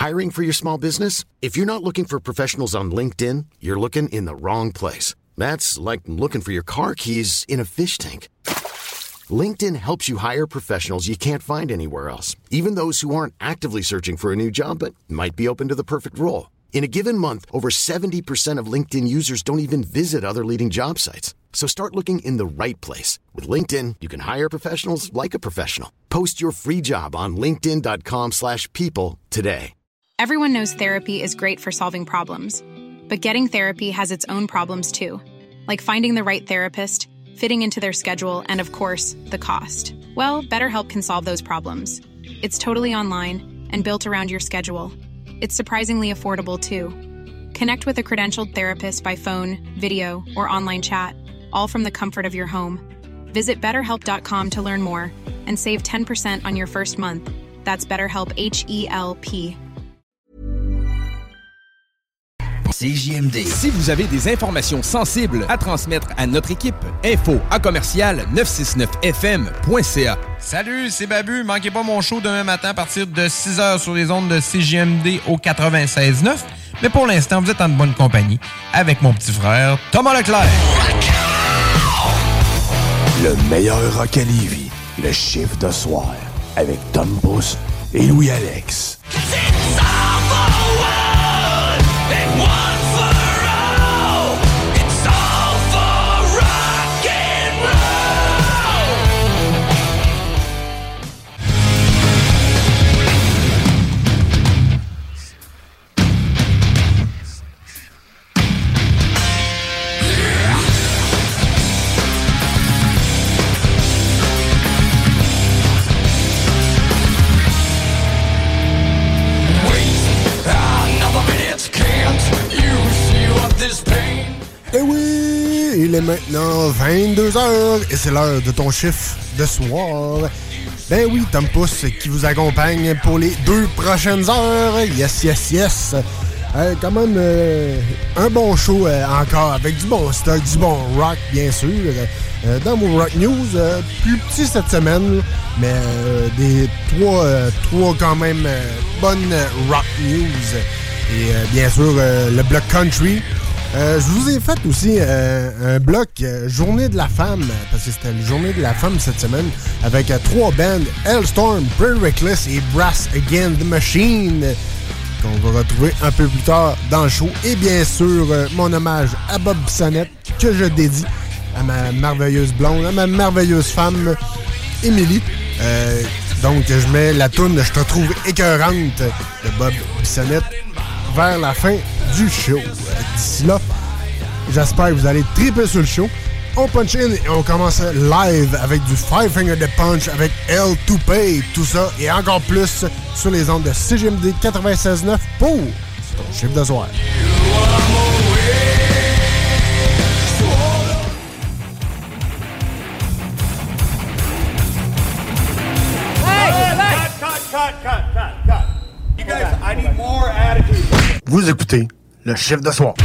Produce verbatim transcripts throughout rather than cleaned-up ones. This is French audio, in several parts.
Hiring for your small business? If you're not looking for professionals on LinkedIn, you're looking in the wrong place. That's like looking for your car keys in a fish tank. LinkedIn helps you hire professionals you can't find anywhere else, even those who aren't actively searching for a new job but might be open to the perfect role. In a given month, over seventy percent of LinkedIn users don't even visit other leading job sites. So start looking in the right place. With LinkedIn, you can hire professionals like a professional. Post your free job on linkedin.com slash people today. Everyone knows therapy is great for solving problems, but getting therapy has its own problems too, like finding the right therapist, fitting into their schedule, and of course, the cost. Well, BetterHelp can solve those problems. It's totally online and built around your schedule. It's surprisingly affordable too. Connect with a credentialed therapist by phone, video, or online chat, all from the comfort of your home. Visit better help dot com to learn more and save ten percent on your first month. That's BetterHelp, H E L P. C J M D. Si vous avez des informations sensibles à transmettre à notre équipe, info à commercial neuf cent soixante-neuf F M point C A. Salut, c'est Babu. Manquez pas mon show demain matin à partir de six heures sur les ondes de C J M D au quatre-vingt-seize neuf. Mais pour l'instant, vous êtes en bonne compagnie avec mon petit frère Thomas Leclerc. Le meilleur rock à Lévis, le chiffre de soir, avec Tom Pousse et Louis-Alex. Eh oui, il est maintenant vingt-deux heures et c'est l'heure de ton chiffre de soir. Ben oui, Tom Pousse qui vous accompagne pour les deux prochaines heures. Yes, yes, yes. Euh, quand même, euh, un bon show euh, encore avec du bon stock, du bon rock, bien sûr. Euh, dans mon Rock News, euh, plus petit cette semaine, mais euh, des trois, euh, trois quand même euh, bonnes rock news. Et euh, bien sûr, euh, le bloc country. Euh, je vous ai fait aussi euh, un bloc euh, Journée de la femme, parce que c'était la Journée de la femme cette semaine, avec euh, trois bands, Hellstorm, Pretty Reckless et Brass Against the Machine, qu'on va retrouver un peu plus tard dans le show. Et bien sûr, euh, mon hommage à Bob Bissonnette, que je dédie à ma merveilleuse blonde, à ma merveilleuse femme, Émilie. Euh, donc, je mets la toune « Je te trouve écœurante » de Bob Bissonnette vers la fin du show. D'ici là, j'espère que vous allez triper sur le show. On punch in et on commence live avec du Five Finger Death Punch avec L deux Pay, tout ça et encore plus sur les ondes de C J M D quatre-vingt-seize neuf pour ton chiffre de soir. Vous écoutez le chiffre de soir.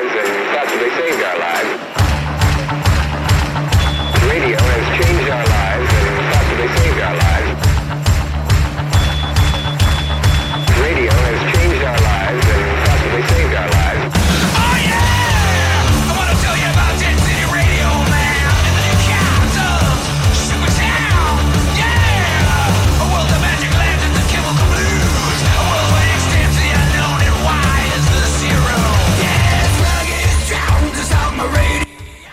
lives and possibly saved our lives. Radio has changed our lives and possibly saved our lives. Radio has changed our lives and possibly saved our lives. Oh yeah! I want to tell you about Jet City Radio, man, and the new cats of Supertown. Yeah! A world of magic lanterns and chemical blues. A world where extends the unknown and wide as the zero. Yeah, rugged is drowned just out my radio.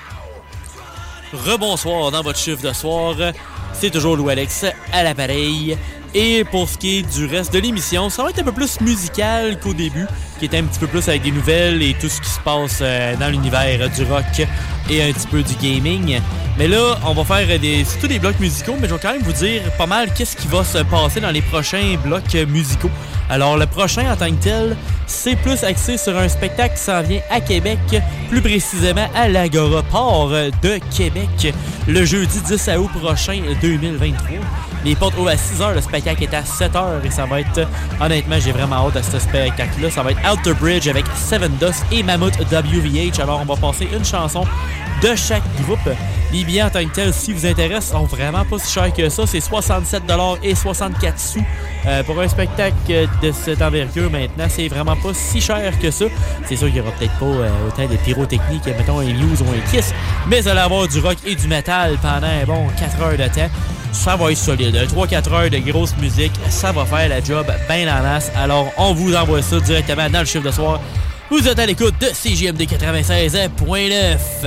Rebonsoir dans votre chiffre de soir. C'est toujours Louis Alex à l'appareil. Et pour ce qui est du reste de l'émission, ça va être un peu plus musical qu'au début, qui était un petit peu plus avec des nouvelles et tout ce qui se passe dans l'univers du rock et un petit peu du gaming. Mais là, on va faire des, surtout des blocs musicaux, mais je vais quand même vous dire pas mal qu'est-ce qui va se passer dans les prochains blocs musicaux. Alors, le prochain en tant que tel, c'est plus axé sur un spectacle qui s'en vient à Québec, plus précisément à l'Agora Port de Québec, le jeudi dix août prochain deux mille vingt-trois. Les portes ouvrent à six heures, le spectacle est à sept heures et ça va être, honnêtement, j'ai vraiment hâte à ce spectacle-là. Ça va être Outer Bridge avec Seven Dust et Mammoth W V H. Alors, on va passer une chanson de chaque groupe. Les billets en tant que tel, si vous intéressent, sont vraiment pas si chers que ça. C'est soixante-sept dollars et soixante-quatre sous euh, pour un spectacle de cette envergure. Maintenant, c'est vraiment pas si cher que ça. C'est sûr qu'il y aura peut-être pas euh, autant de pyrotechniques, mettons un Muse ou un Kiss, mais vous allez avoir du rock et du métal pendant un bon quatre heures de temps. Ça va être solide. trois à quatre heures de grosse musique, ça va faire la job bien en masse. Alors, on vous envoie ça directement dans le chiffre de soir. Vous êtes à l'écoute de C J M D quatre-vingt-seize point neuf.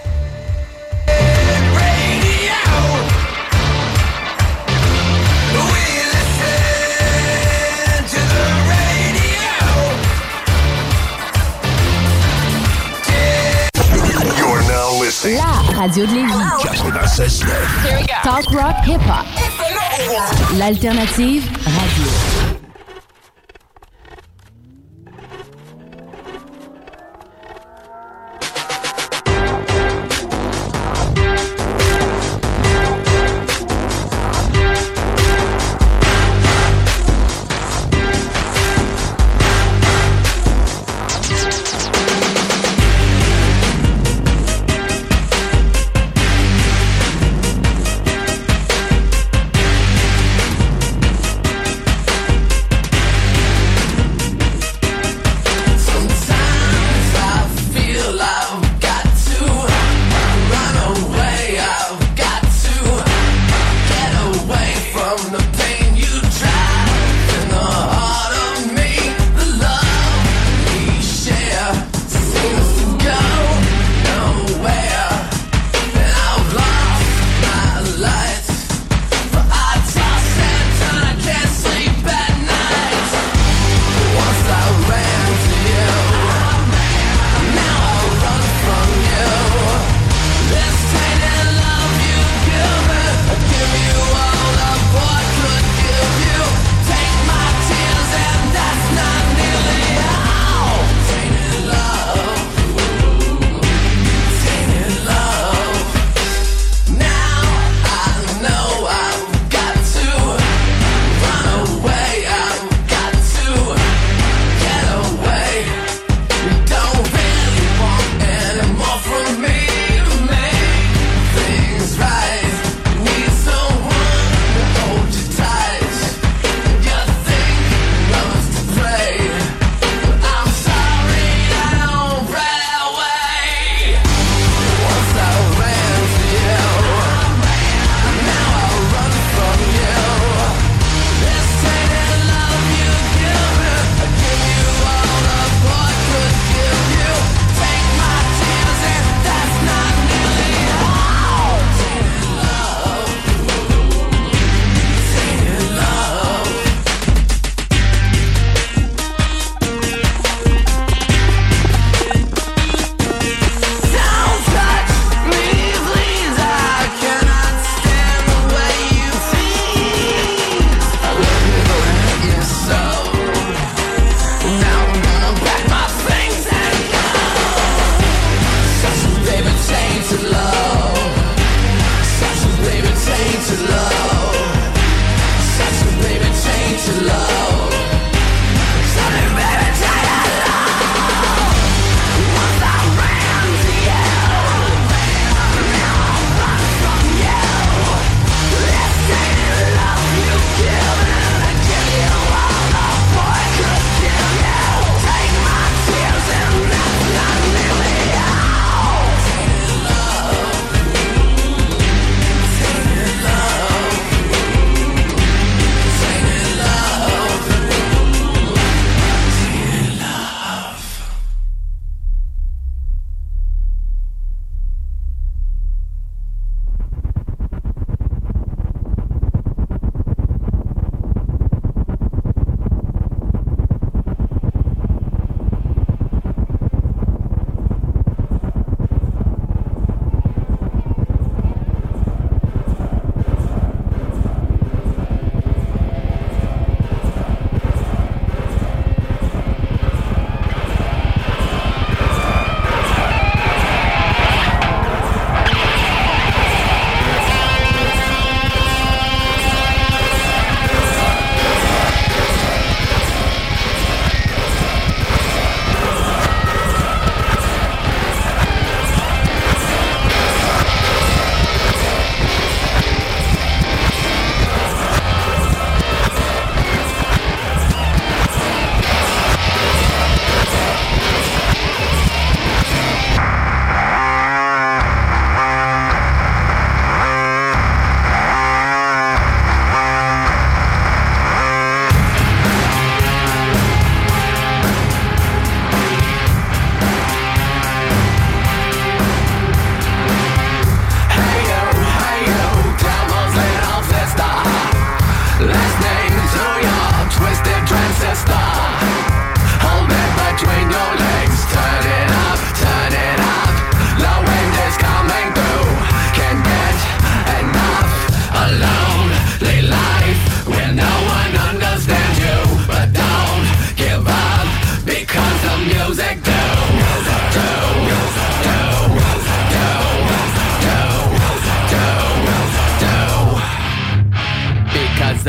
La radio de Lévis. quatre-vingt-seize neuf. Talk rock hip-hop. L'alternative radio.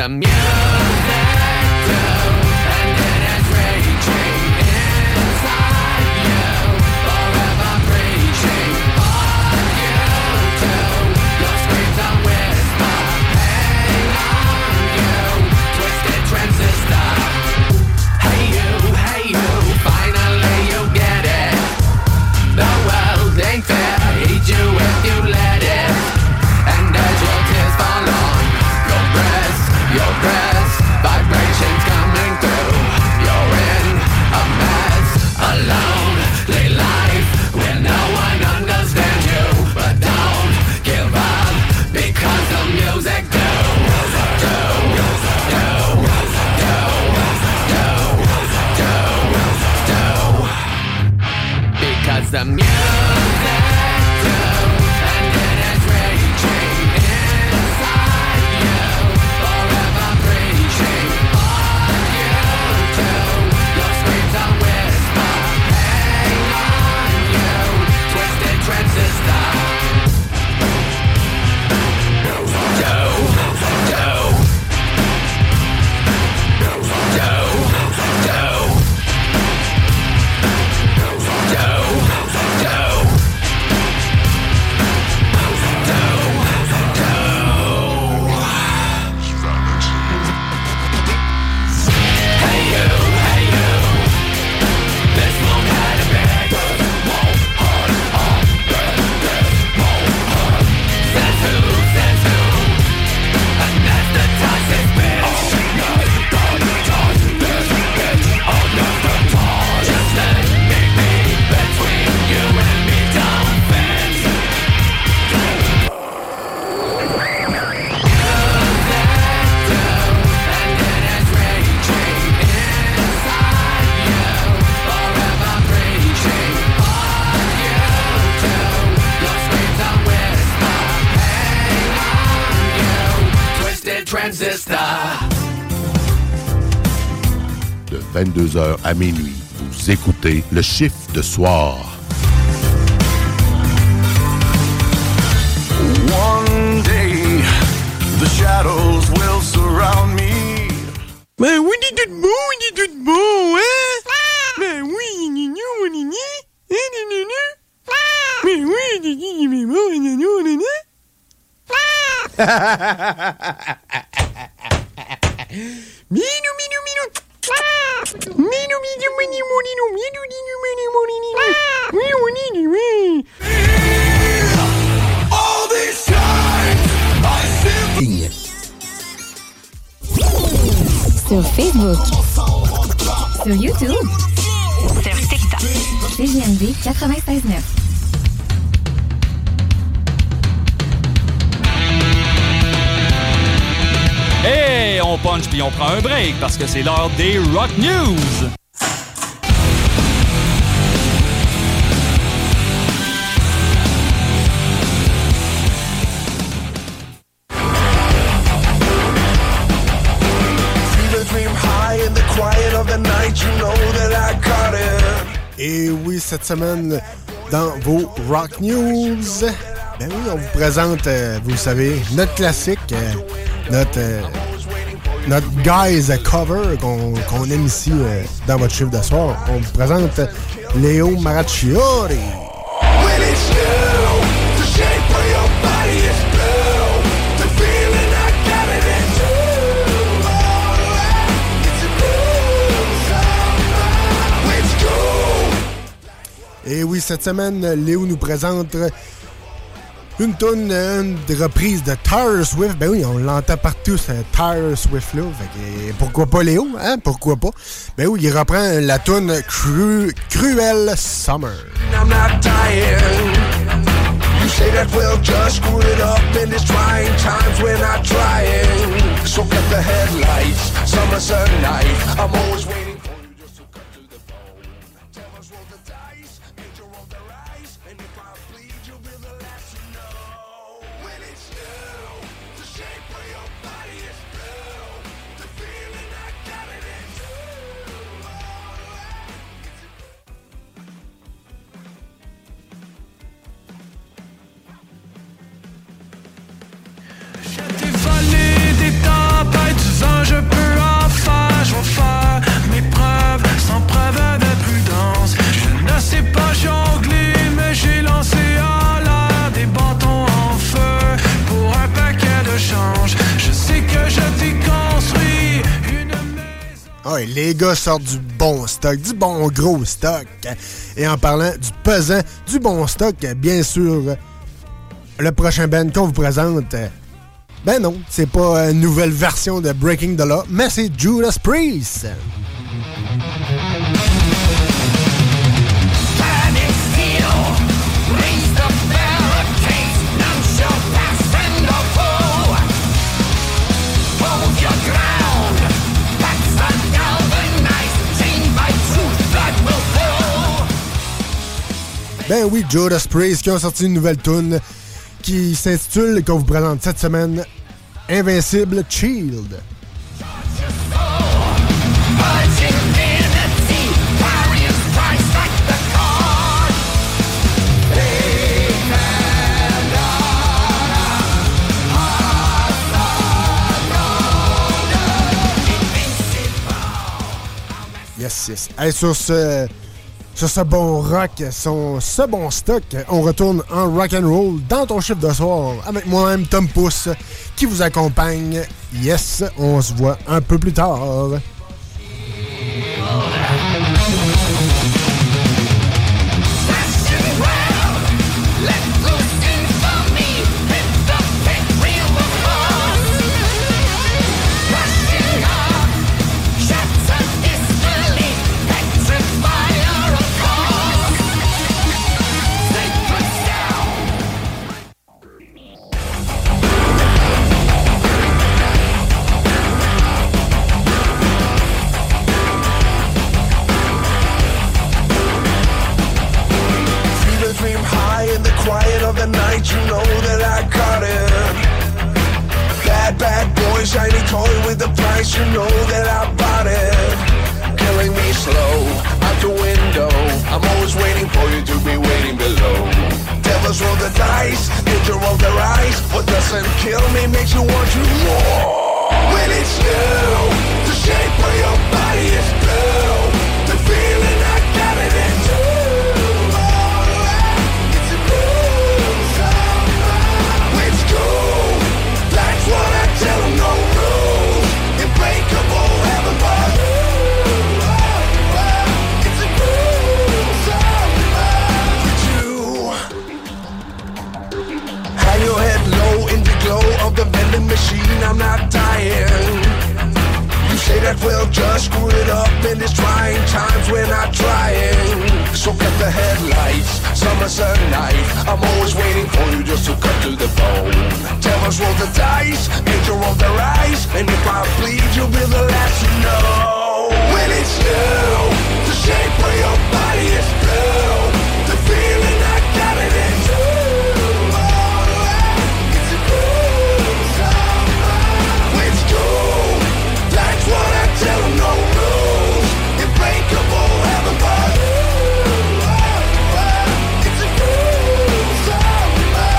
the music too, and it is raging inside you, forever preaching on you too. Your screams are whisper, hang on you, twisted transistor. Hey you, hey you, finally you get it. The world ain't fair, hate you if you let it. And as your tears fall on your breast, your breast, vibrations coming through. You're in a mess, a lonely life where no one understands you. But don't give up, because the music do, do, do, do, do, do, do. Because the music do, and it is raging inside you, forever preaching on you too. Your screams are whisper, hang on you, twisted transistor. Do, do, do, transistor. De vingt-deux heures à minuit, vous écoutez le chiffre de soir. One day, the shadows will surround me. Ben oui, dis tout beau, dis tout beau, hein? Ben oui, ni ni ni ni, ni ni ni ni. Ben oui, dis dis mais bon, ni ni ni ni. Minou minou minou. Minou minou minou minou minou minou minou minou minou minou. All this time, I simply Sur Facebook, sur YouTube, sur TikTok. C J M D quatre-vingt-seize neuf. Hey, on punch puis on prend un break parce que c'est l'heure des Rock News. Et oui, cette semaine, dans vos Rock News, ben oui, on vous présente, euh, vous le savez, notre classique, euh, notre, euh, notre Guys Cover qu'on, qu'on aime ici euh, dans votre chiffre de soir. On vous présente Léo Maraccioli. Et oui, cette semaine, Léo nous présente une toune, une reprise de Taylor Swift. Ben oui, on l'entend partout, ce Taylor Swift-là. Fait que, pourquoi pas Léo, hein? Pourquoi pas? Ben oui, il reprend la toune Cru- Cruel Summer. I'm not dying. You say that we'll just screw it up in these trying times. We're not trying. So get the headlights. Summer's a night. I'm always waiting for you just to cut to the bone. Tell us roll the dice. Major roll the rice. And if I bleed, you'll be the last to know. When it's new, the shape of your body is blue. The feeling I got it is you. J'ai volé des tempêtes, les gars sortent du bon stock, du bon gros stock. Et en parlant du pesant, du bon stock, bien sûr, le prochain band qu'on vous présente, ben non, c'est pas une nouvelle version de Breaking the Law, mais c'est Judas Priest. Ben oui, Judas Priest qui ont sorti une nouvelle tune qui s'intitule, qu'on vous présente cette semaine, Invincible Shield. Yes, yes. Hey, sur ce... Sur ce bon rock, son, ce bon stock, on retourne en rock and roll dans ton chiffre de soir avec moi-même, Tom Pouce, qui vous accompagne. Yes, on se voit un peu plus tard. Shiny toy with the price, you know that I bought it. Killing me slow, out the window. I'm always waiting for you to be waiting below. Devils roll the dice, angel roll the rice. What doesn't kill me makes you want you more. When it's you, the shape of your body is blue. The feeling I got it in you. It's a blue summer. It's cool, that's what I tell them. No rules, unbreakable heaven, but it's a cool summer with you. Hang your head low in the glow of the vending machine. I'm not dying. You say that we'll just screw it up in these trying times. We're not trying. So cut the headlights, summer's a night. I'm always waiting for you just to cut to the bone. Devils roll the dice, angel roll the rice. And if I bleed, you'll be the last to know. When it's you, the shape of your body is blue. The feeling I got it in you. It's a cool summer. It's cool, that's what I tell them. No rules, unbreakable heaven, but it's a cool summer.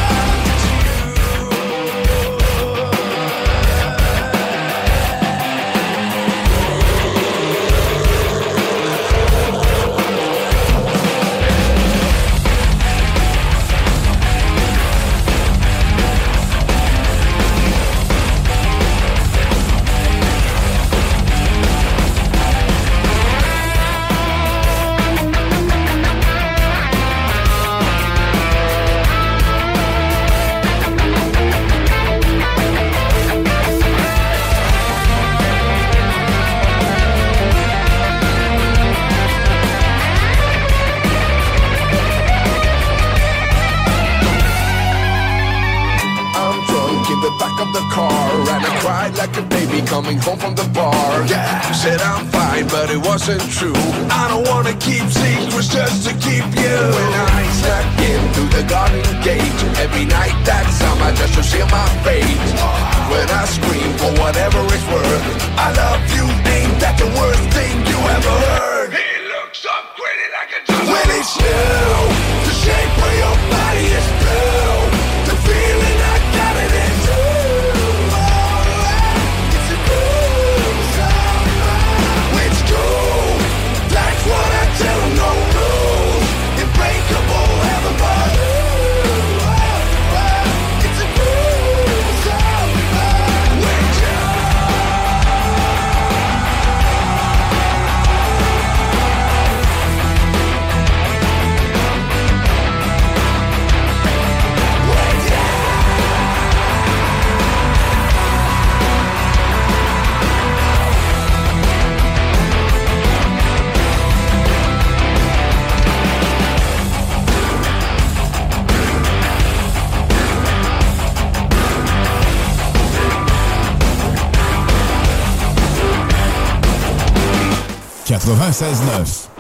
Like a baby coming home from the bar. Yeah, said I'm fine, but it wasn't true. I don't wanna keep secrets just to keep you. When I snuck in through the garden gate, every night that summer just to seal my fate. When I scream for whatever it's worth, I love you, ain't that the worst thing you ever heard? He looks up pretty like a joke. When it's you, the shape of your body is blue. The feeling I got it in you. What I tell them, no rules, unbreakable heaven, but it's a cool summer with you. quatre-vingt-seize neuf.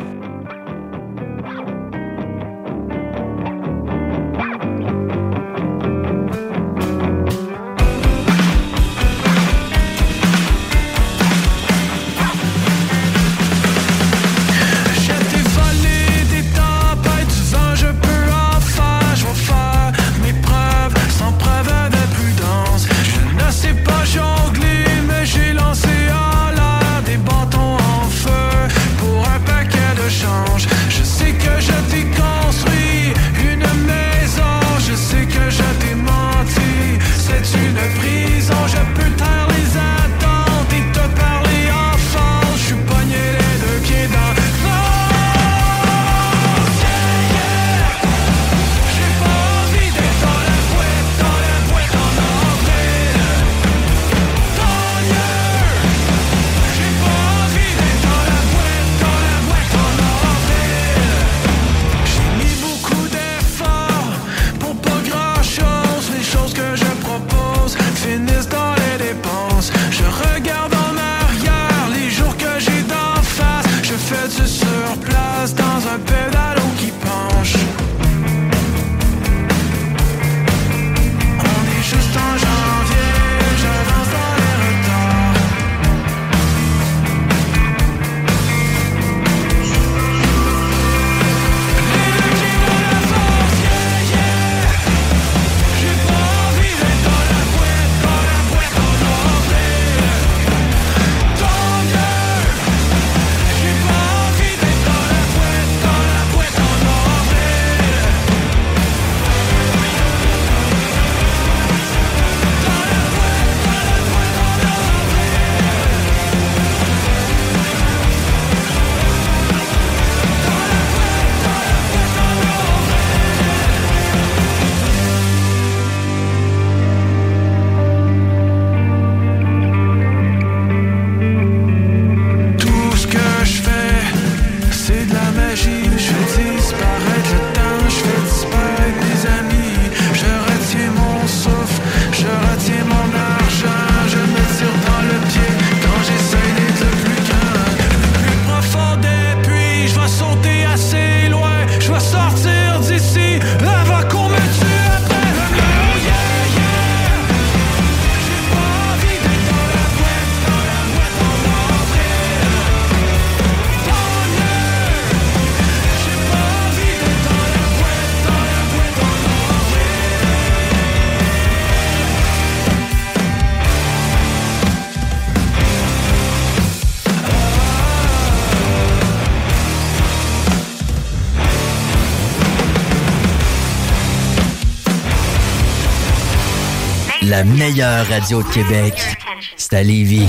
La meilleure radio de Québec, c'est à Lévis.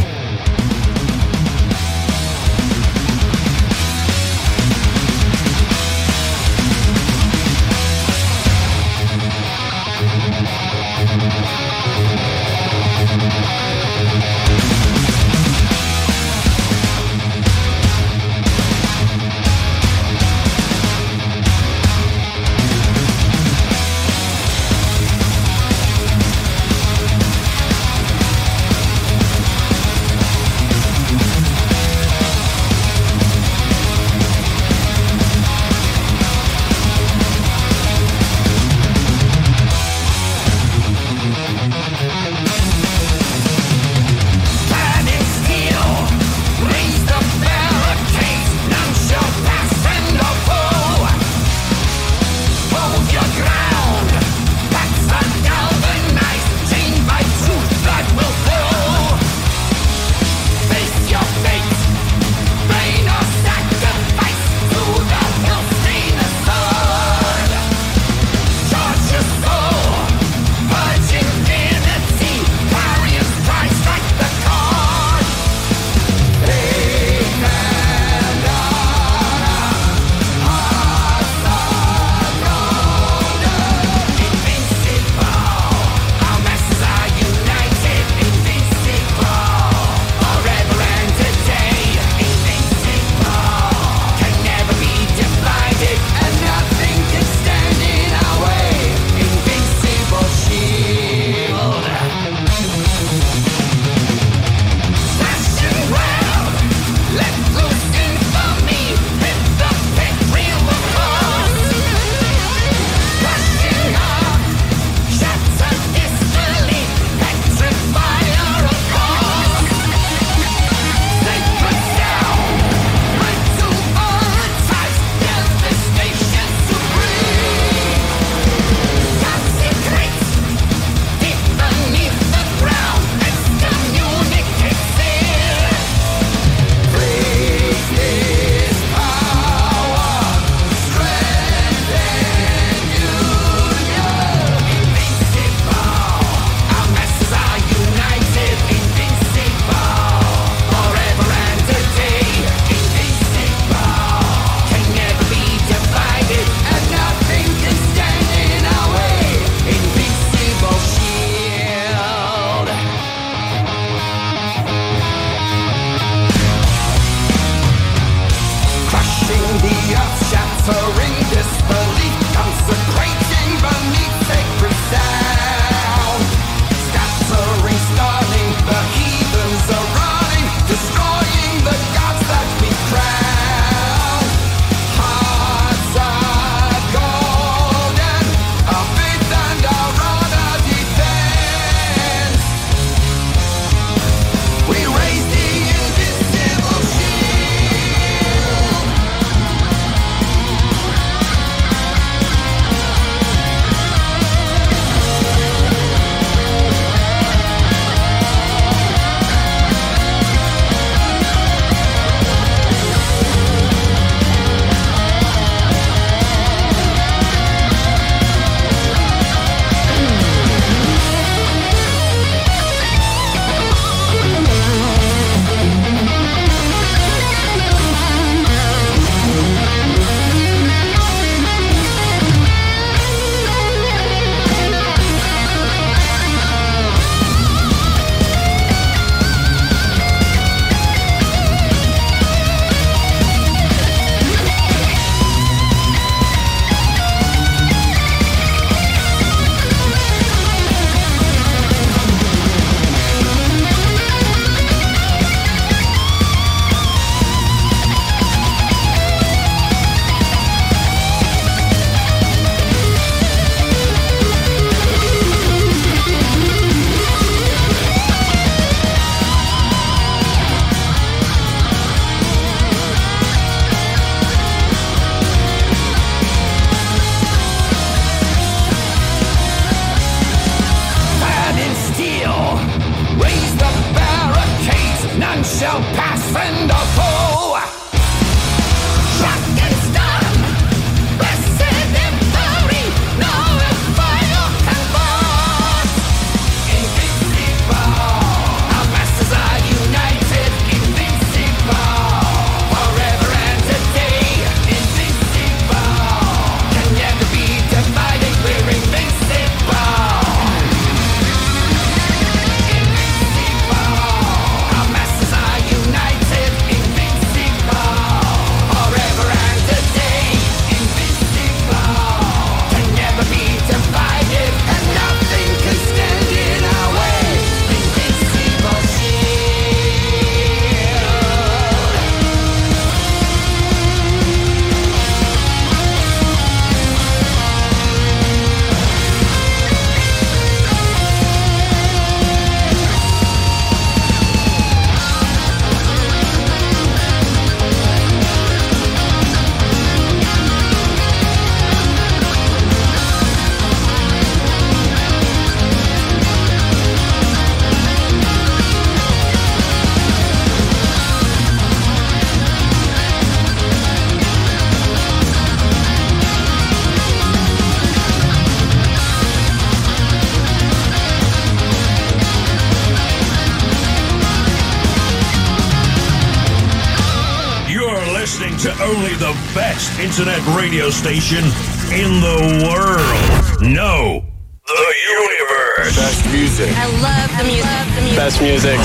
only the best internet radio station in the world. No, the universe. Best music. I love the music. Love the music. Best music.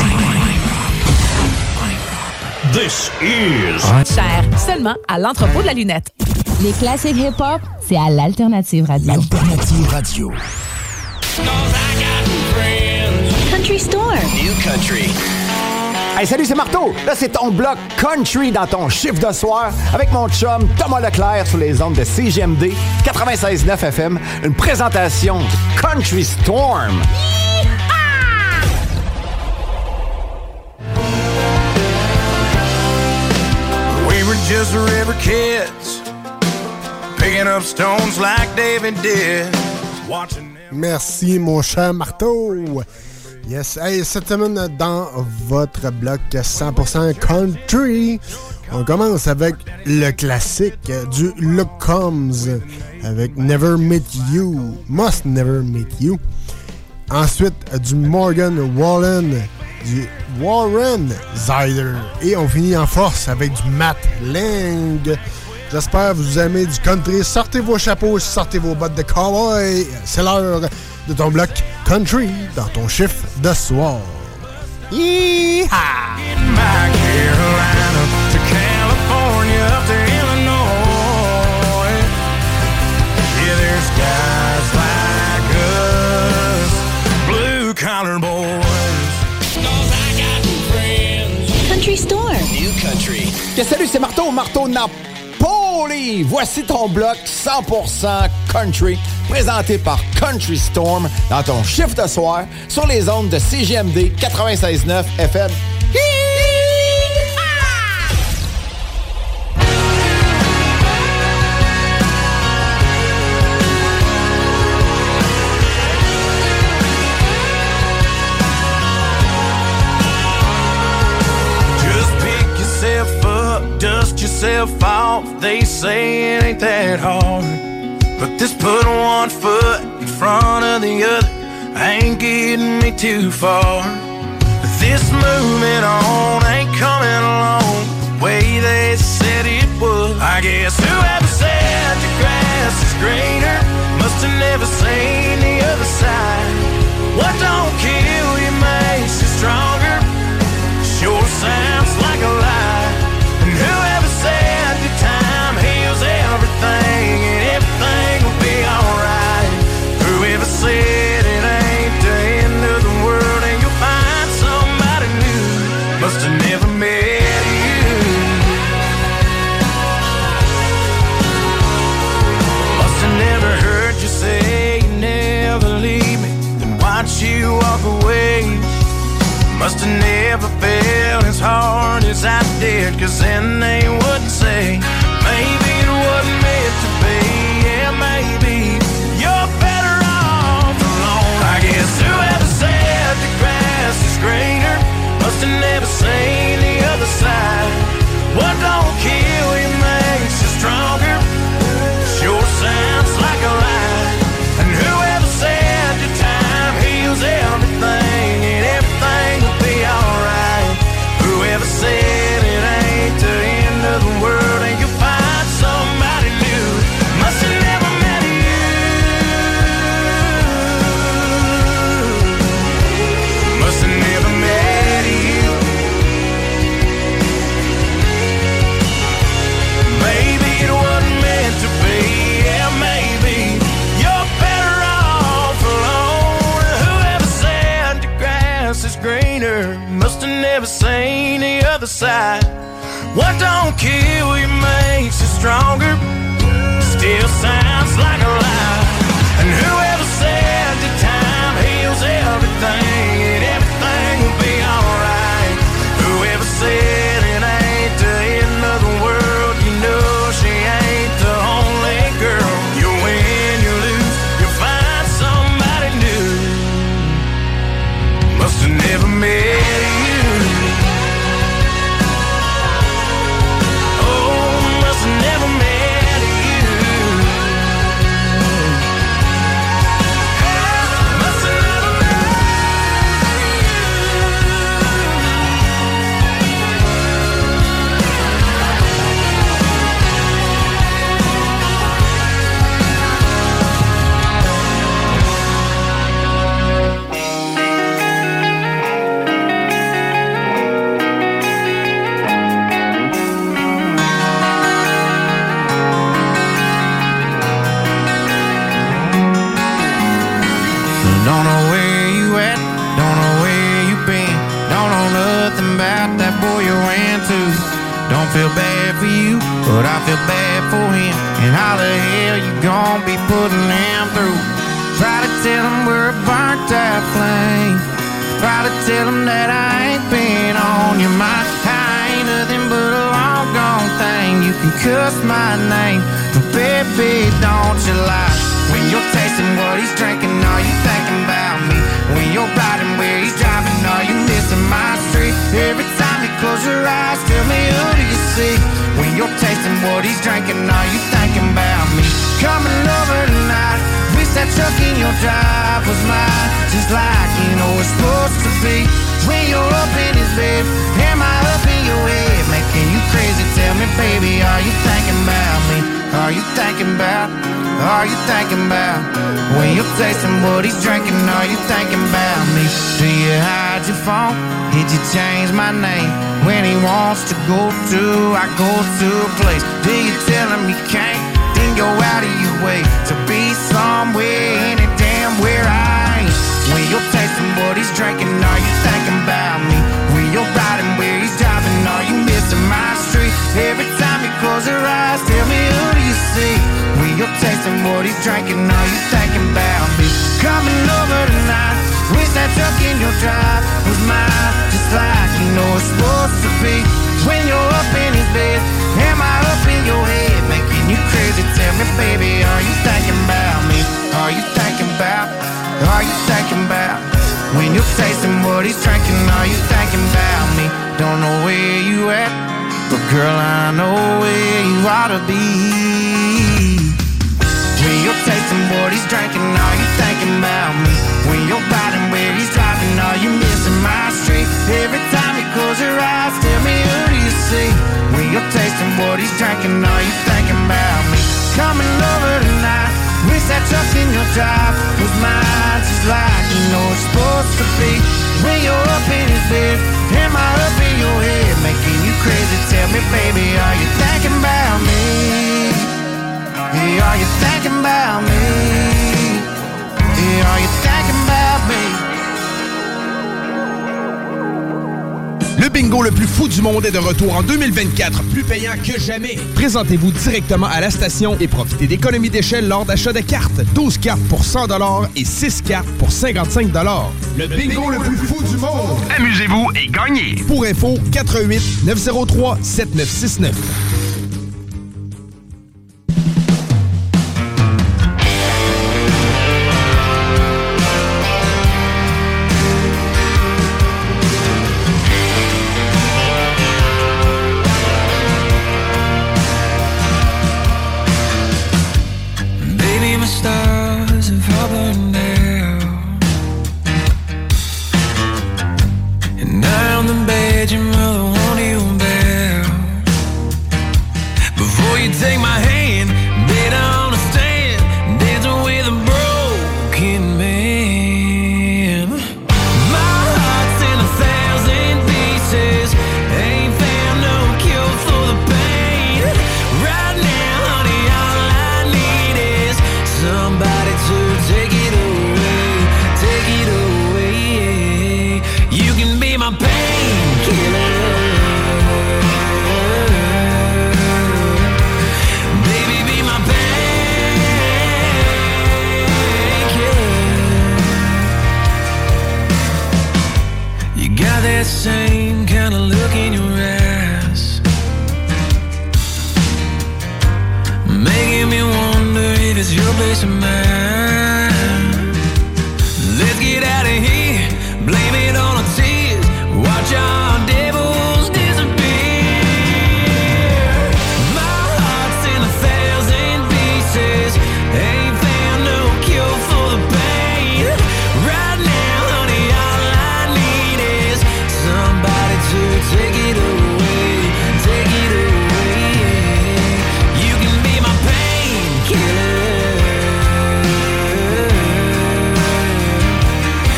This is... Cher, seulement à l'entrepôt de la lunette. Les classiques hip-hop, c'est à l'Alternative Radio. L'Alternative Radio. Country Store. New Country. Hey, salut, c'est Marteau. Là, c'est ton bloc country dans ton chiffre de soir avec mon chum Thomas Leclerc sur les ondes de C G M D quatre-vingt-seize neuf F M. Une présentation du Country Storm. We were just river kids, picking up stones like David did. Watching. Merci, mon cher Marteau. Yes, hey, cette semaine, dans votre bloc cent pour cent country, on commence avec le classique du Look Comes avec Never Meet You, Must Never Meet You. Ensuite, du Morgan Wallen, du Warren Zyder. Et on finit en force avec du Matt Lang. J'espère que vous aimez du country. Sortez vos chapeaux, sortez vos bottes de cowboy. C'est l'heure de ton bloc country dans ton chiffre de soir. Yeehaw! Country Store. New Country. Yeah, salut, c'est Marteau, Marteau Napoli. Voici ton bloc cent pour cent country, présenté par Country Storm dans ton chiffre de soir sur les ondes de C G M D quatre-vingt-seize neuf F M. Dust yourself off, they say it ain't that hard. But this put one foot in front of the other ain't getting me too far. This moving on ain't coming along the way they said it would. I guess whoever said the grass is greener must have never seen the other side. What don't kill you makes you stronger. Sure sounds like a lie. Whoever said the time heals everything and everything will be alright. Whoever said it ain't the end of the world and you'll find somebody new must have never met you. Must have never heard you say you never leave me, then watch you walk away. Must have never felt as hard as I did, cause then they wouldn't say maybe it wasn't meant to be. Yeah, maybe you're better off alone. I guess whoever said the grass is greener must have never seen the other side. What don't kill you makes you stronger. Sure sounds like a lie. And whoever said the time heals everything and everything will be alright. Whoever said it ain't the end of the world and you'll find somebody new must have never met you. Must have never met you. Maybe it wasn't meant to be. Yeah, maybe you're better off alone. Whoever said the grass is greener must have never seen the other side. What don't kill you makes you stronger. Still sounds like a lie. And whoever said the time heals everything and everything will be alright. Whoever said it ain't the end of the world, you know she ain't the only girl. You win, you lose, you find somebody new. Must have never met you. Oh, must have never met you. Don't know where you at, don't know where you been. Don't know nothing about that boy you ran to. Don't feel bad for you, but I feel bad for him. And how the hell you gon' be putting him through? Try to tell him we're a burnt out flame. Try to tell him that I ain't been on your mind. I ain't nothing but a long gone thing. You can cuss my name, but baby, don't you lie. When you're tasting what he's drinking, are you thinking about me? When you're riding where he's driving, are you missing my street? Every time you close your eyes, tell me who do you see? When you're tasting what he's drinking, are you thinking about me? Coming over tonight, wish that truck in your drive was mine, just like you know it's supposed to be. When you're up in his bed, am I up in your head, making you crazy? Tell me, baby, are you thinking about me? Are you thinking about? Are you thinking about? When you're tasting what he's drinking, are you thinking about me? Do you hide your phone? Did you change my name? When he wants to go to, I go to a place. Do you tell him you can't? Then go out of your way to be somewhere, any damn where I ain't. When you're tasting what he's drinking, are you thinking about me? When you're riding where he's driving, are you missing my street? Every time you close your eyes, tell me who do you see? When you're tasting what he's drinking, are you thinking about me? Coming over tonight, wish that truck in your drive was mine, just like you know it's supposed to be. When you're up in his bed, am I up in your head, making you crazy? Tell me, baby, are you thinking about me? Are you thinking about? Are you thinking about? When you're tasting what he's drinking, are you thinking about me? Don't know where you at, but girl, I know where you ought to be. When you're tasting what he's drinking, are you thinking about me? When you're riding where he's driving, are you missing my street? Every time you close your eyes, tell me who do you see? When you're tasting what he's drinking, are you thinking about me? Coming over tonight, wish that truck in your drive was mine, just like you know it's supposed to be. When you're up in his bed, am I up in your head, making you crazy? Tell me, baby, are you thinking about me? Hey, are you thinking about me? Hey, are you thinking about me? Le bingo le plus fou du monde est de retour en deux mille vingt-quatre, plus payant que jamais. Présentez-vous directement à la station et profitez d'économies d'échelle lors d'achat de cartes. douze cartes pour cent dollars et six cartes pour cinquante-cinq dollars. Le, le bingo, bingo le plus fou du monde. Amusez-vous et gagnez. Pour info, quatre un huit, neuf zéro trois, sept neuf six neuf. Stars have all burned out, and now on the bed your mother won't even bow. Before you take my hand, bed on a stand, dancing with a broken man. My heart's in a thousand pieces, ain't found no cure for the pain. Right now, honey, all I need is somebody to take it away, take it away. You can be my painkiller, baby, be my painkiller. You got that same kind of look in your eyes, making me wonder if it's your place or mine. Let's get out of here, blame it on our tears, watch our devils disappear. My heart's in a thousand pieces, ain't found no cure for the pain. Right now, honey, all I need is somebody to take it away, take it away. You can be my painkiller.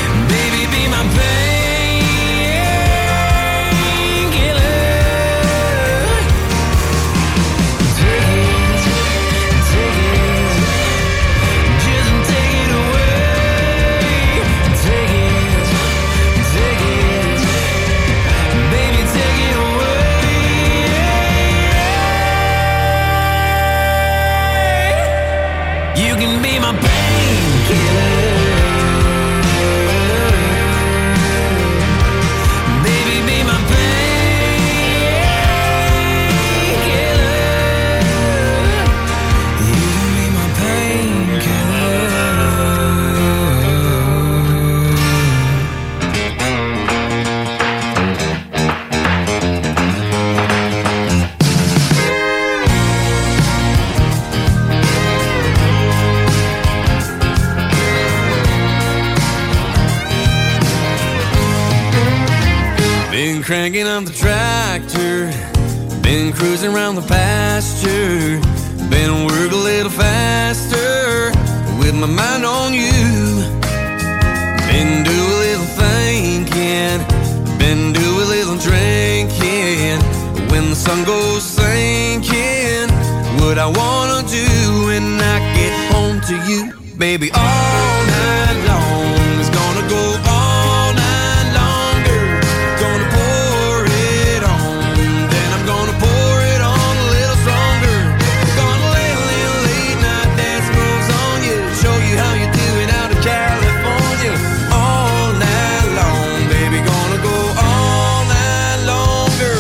cranking up the tractor, been cruising around the pasture, been work a little faster with my mind on you. Been do a little thinking, been do a little drinking. When the sun goes sinking, what I wanna do when I get home to you, baby, all night long is gonna go all night longer. Gonna pour it on, then I'm gonna pour it on a little stronger. Gonna lay a little late night dance moves on you, show you how you do it out of California. All night long, baby, gonna go all night longer.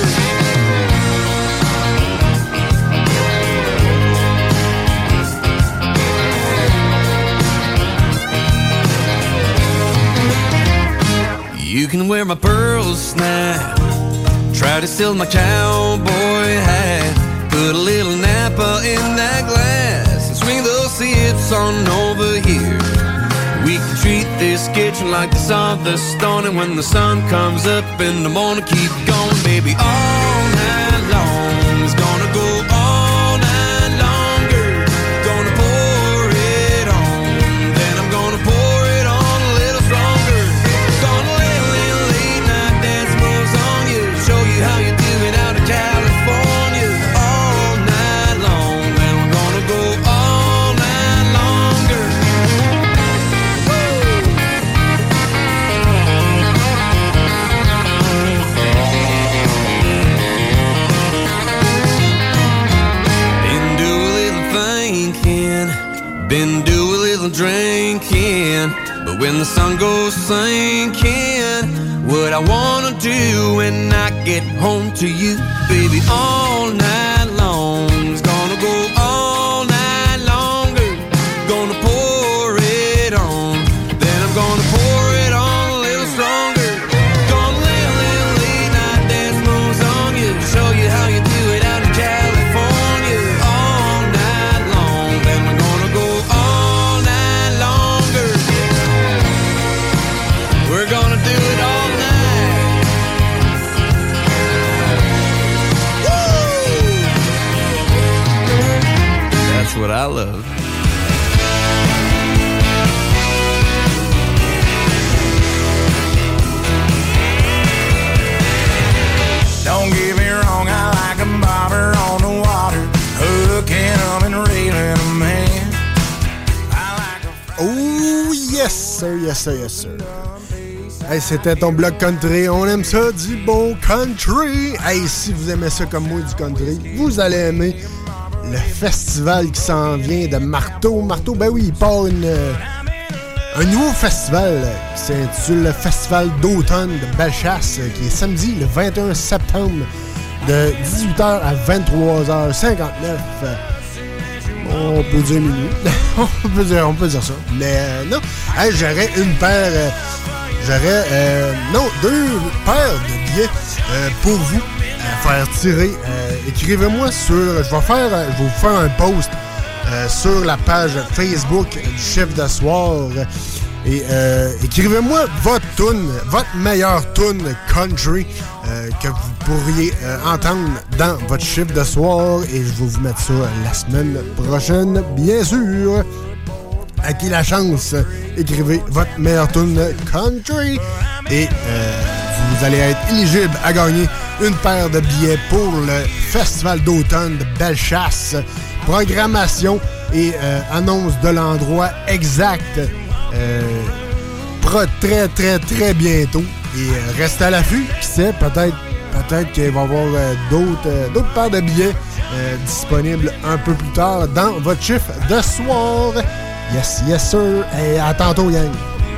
You can wear my pearl snap, try to steal my cowboy hat, put a little Napa in that glass and swing those seats on over here. We can treat this kitchen like the sawdust stone, and when the sun comes up in the morning, keep going, baby. All night long is gonna go all night longer. Gonna pour it on, then I'm gonna pour it on a little stronger. Gonna lay a little late night dance moves on you, show you how you do it out of California. All night long, then we're gonna go all night longer. Been do a little thinking, been do a little drinking, but when the sun goes sinking, what I wanna do when I get home to you, baby, all night long is gonna go all night longer. Gonna pour it on, then I'm gonna pour it on a little stronger. Gonna lay a little late night dance moves on you, show you how you do it out in California. All night long, then we're gonna go all night longer. We're gonna do it all night. Woo! That's what I love. Don't get me wrong, I like a bobber on the water, hooking them and reeling them in. Oh yes sir, yes sir, yes sir. Hey, c'était ton bloc country. On aime ça, du bon country. Hey, si vous aimez ça comme moi, du country, vous allez aimer le festival qui s'en vient de Marteau. Marteau, ben oui, il part une, euh, un nouveau festival qui s'intitule le Festival d'automne de Bellechasse, qui est samedi, le vingt et un septembre, de dix-huit heures à vingt-trois heures cinquante-neuf. On peut dire minuit. on, peut dire, on peut dire ça. Mais euh, non, hey, j'aurais une paire... Euh, J'aurais, euh, non, deux paires de billets euh, pour vous euh, faire tirer. Euh, écrivez-moi sur, je vais faire, je vais vous faire un post euh, sur la page Facebook du Chiffre de soir. Et euh, écrivez-moi votre tune, votre meilleure tune country euh, que vous pourriez euh, entendre dans votre Chiffre de soir. Et je vais vous mettre ça la semaine prochaine, bien sûr. À qui la chance, écrivez votre meilleure tune country et euh, vous allez être éligible à gagner une paire de billets pour le Festival d'automne de Bellechasse. Programmation et euh, annonce de l'endroit exact euh, très très très bientôt. Et euh, restez à l'affût, qui sait, peut-être peut-être qu'il va y avoir euh, d'autres, euh, d'autres paires de billets euh, disponibles un peu plus tard dans votre chiffre de soir. Yes, yes, sir. Et à tantôt, gang.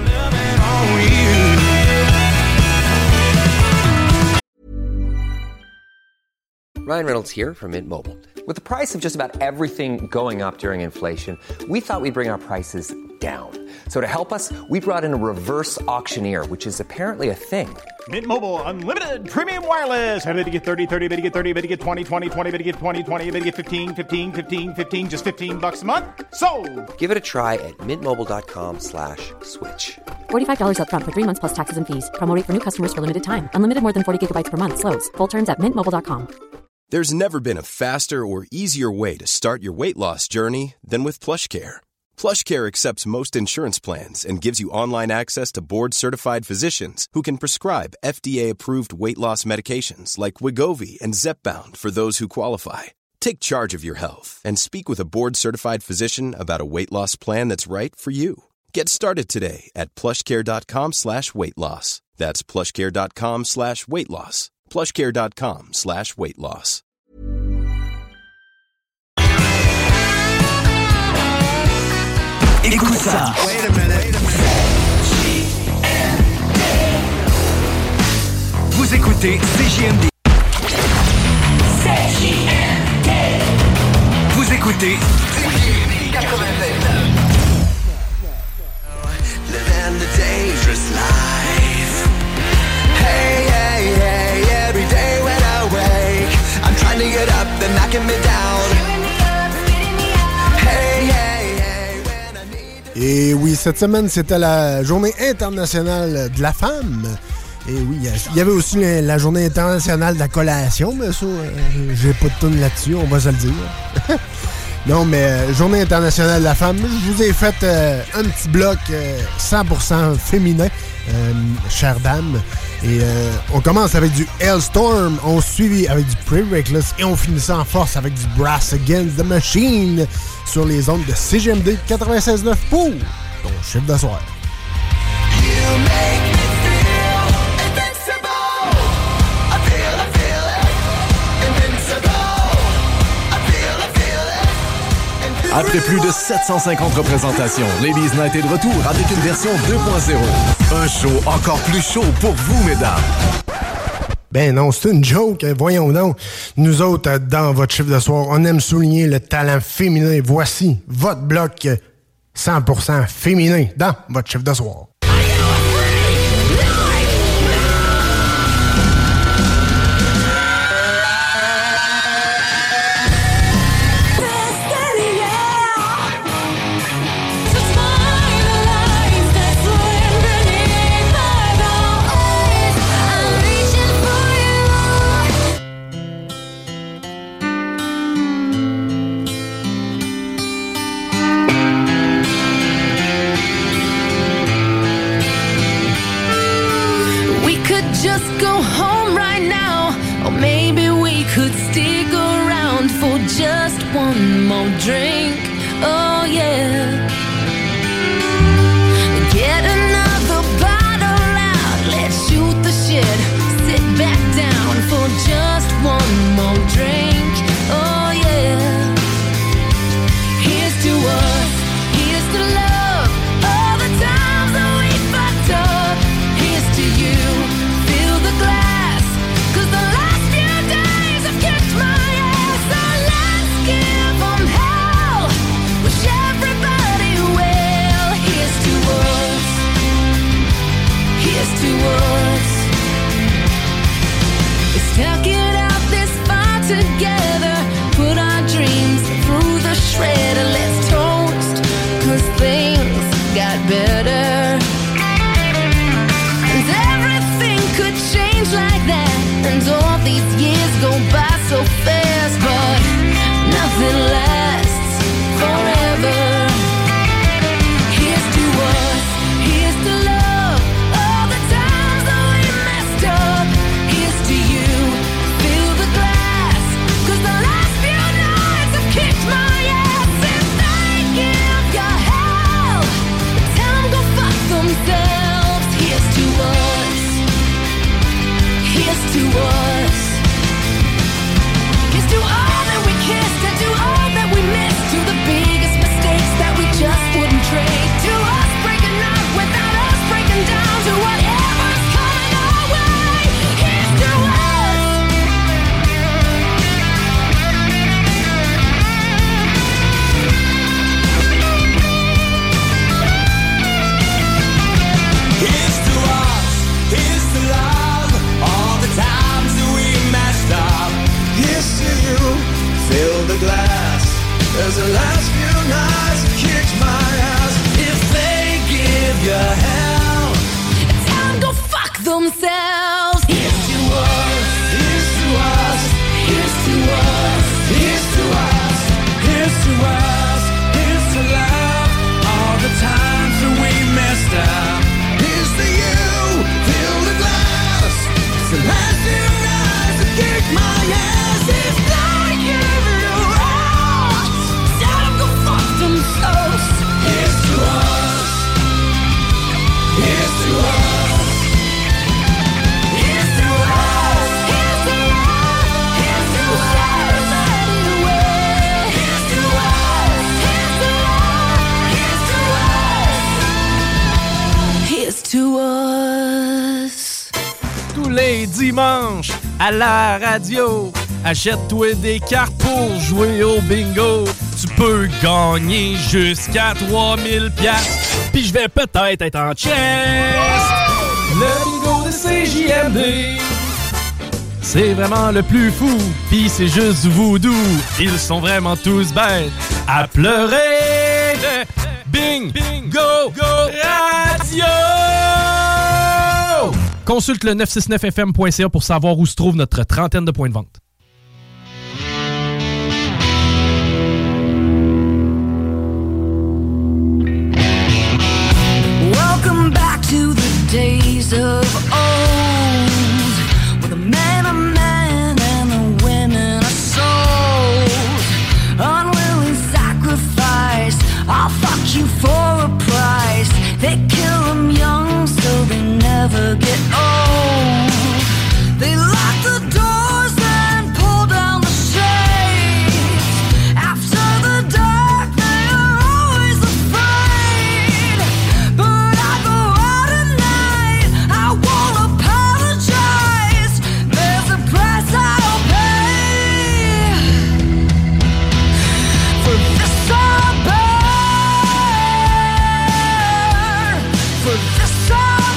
Ryan Reynolds here from Mint Mobile. With the price of just about everything going up during inflation, we thought we'd bring our prices down. So to help us, we brought in a reverse auctioneer, which is apparently a thing. Mint Mobile Unlimited Premium Wireless. How to get thirty, thirty, bit to get thirty, bit to get twenty, twenty, twenty, bit to get twenty, twenty, bit to get fifteen, fifteen, fifteen, fifteen, just fifteen bucks a month? Sold! Give it a try at mintmobile.com slash switch. forty-five dollars upfront for three months plus taxes and fees. Promo rate for new customers for limited time. Unlimited more than forty gigabytes per month. Slows full terms at mint mobile dot com. There's never been a faster or easier way to start your weight loss journey than with PlushCare. PlushCare accepts most insurance plans and gives you online access to board-certified physicians who can prescribe F D A-approved weight loss medications like Wegovy and Zepbound for those who qualify. Take charge of your health and speak with a board-certified physician about a weight loss plan that's right for you. Get started today at plushcare.com slash weight loss. That's plushcare.com slash weight loss. plushcare.com slash weight loss. Écoute ça. Wait a minute. Vous écoutez C J M D. C J M D. Vous écoutez C J M D quatre-vingt-seize neuf. Living the dangerous life. Hey, hey, hey, every day when I wake, I'm trying to get up, they're knocking me down. Hey, hey. Et oui, cette semaine, c'était la Journée internationale de la femme. Et oui, il y avait aussi la, la Journée internationale de la collation, mais ça, euh, j'ai pas de toune là-dessus, on va se le dire. Non, mais euh, Journée internationale de la femme, je vous ai fait euh, un petit bloc euh, cent pour cent féminin, euh, chère dame. Et euh, on commence avec du Hellstorm, on suivi avec du Pre-Reckless et on finit ça en force avec du Brass Against the Machine sur les ondes de C G M D quatre-vingt-seize neuf pour ton chiffre de soir. Après plus de sept cent cinquante représentations, Ladies Night est de retour avec une version deux point zéro. Un show encore plus chaud pour vous, mesdames. Ben non, c'est une joke, voyons donc. Nous autres, dans votre chiffre de soir, on aime souligner le talent féminin. Voici votre bloc cent pour cent féminin dans votre chiffre de soir. Just go home right now, or maybe we could stick around for just one more drink. Oh yeah. Get another bottle out, let's shoot the shit. Sit back down for just one more drink. Oh yeah. Here's to us, here's to love, all the times that we fucked up. Here's to you. Glass, 'cause the last few days have kicked my ass. So let's give them hell. Wish everybody well. Here's to us. Here's to us. We stuck it out this far together. Put our dreams through the shredder. Let's toast, 'cause things got better. And everything could change like that, and all these years go by so fast, but nothing lasts forever. Here's to us, here's to love, all the times that we messed up. Here's to you, fill the glass, 'cause the last few nights have kicked my ass. If they give you hell, tell them go fuck themselves. Here's to us. Here's to us. Here's to all that we kissed and to all that we missed. To the biggest mistakes that we just wouldn't trade. To us breaking up without us breaking down. To whatever's coming our way. Here's to us. Here's to us. Here's to love. All the times that we messed up. Here's to you, fill the glass. There's the last few nights that kicked my ass. If they give you hell, les dimanches à la radio. Achète-toi des cartes pour jouer au bingo. Tu peux gagner jusqu'à trois mille piastres. Puis je vais peut-être être en chest. Le bingo de C J M D, c'est vraiment le plus fou. Puis c'est juste du voodoo. Ils sont vraiment tous bêtes à pleurer. Le Bingo Radio! Consulte le neuf cent soixante-neuf F M point C A pour savoir où se trouve notre trentaine de points de vente. Welcome back to the days of old, where the men are men and the women are souls. Unwilling sacrifice, I'll fuck you for a price. They kill them young so they never get old. They lock the doors and pull down the shades. After the dark they are always afraid. But I go out at night, I won't apologize. There's a price I'll pay for this I'll burn. For this I'll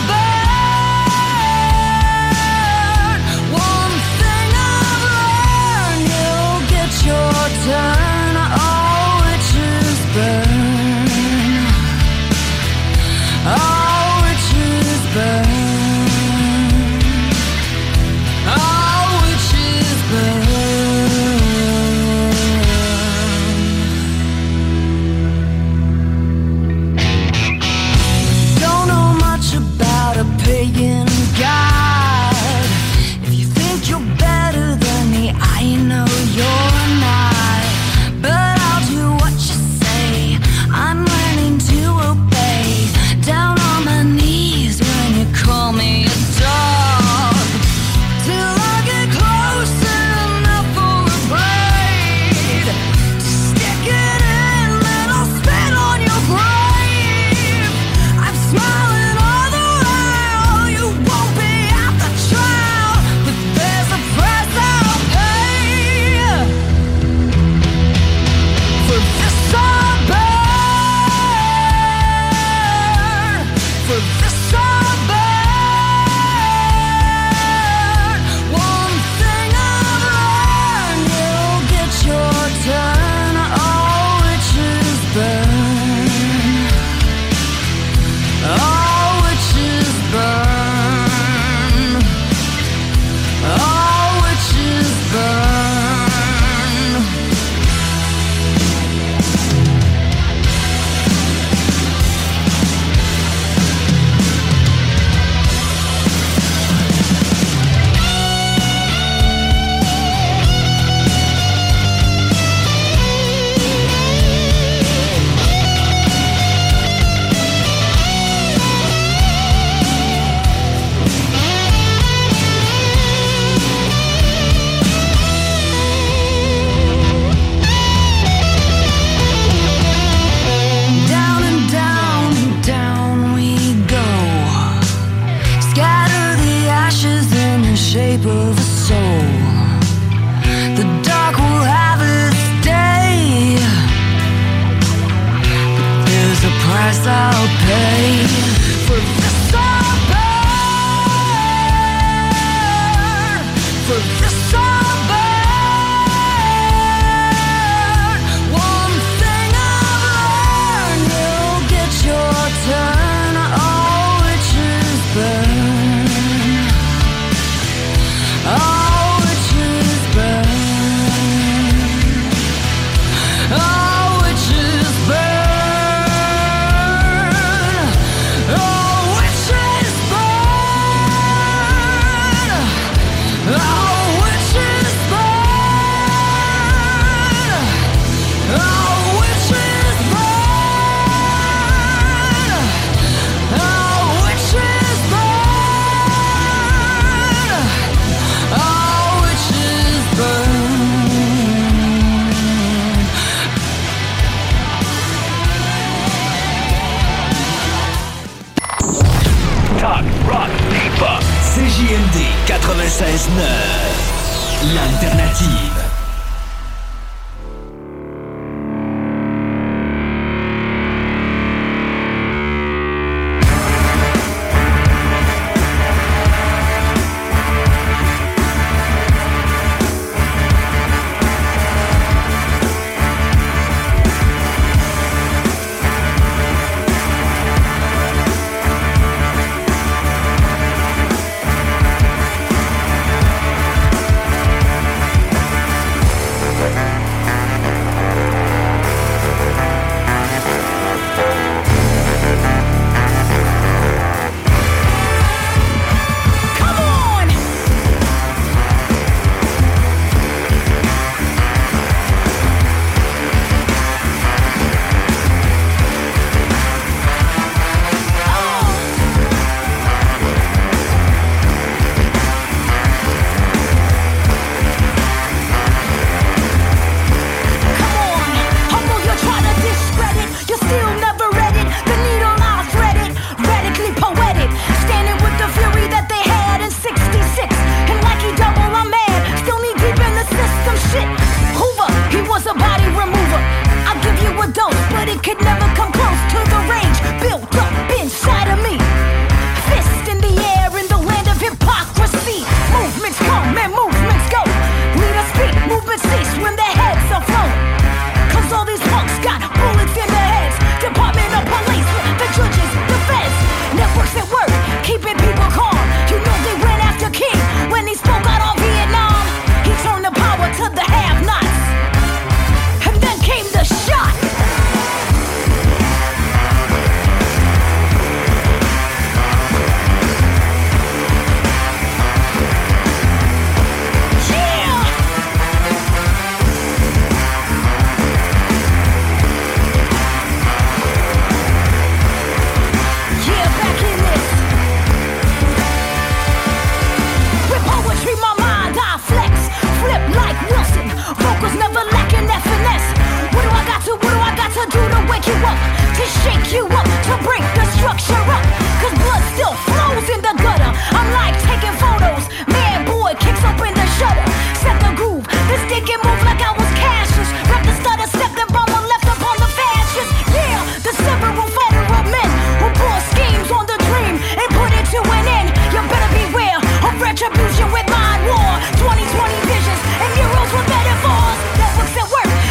burn. One thing I've learned, you'll get your turn. All witches burn. All witches burn. All witches burn. Don't know much about a pagan god. If you think you're better than me, I know you're not. But I'll do what you say. I'm learning to obey. Down on my knees when you call me a dog. Till I get close enough for a blade to stick it in, then I'll spit on your grave. I'm smiling all the while. You won't be at the trial, but there's a price I'll pay for this I'll burn. For this I'll burn. One thing I've learned, you'll get your turn. All witches burn. All witches burn. All witches burn. Down and down and down we go. Scatter the ashes in the shape of a soul. The dark will have its day, but there's a price I'll pay for this I'll burn. For this I'll burn. One thing I've learned, you'll get your turn. All witches burn. All witches burn. All witches burn. All witches N D quatre-vingt-seize neuf, l'alternative.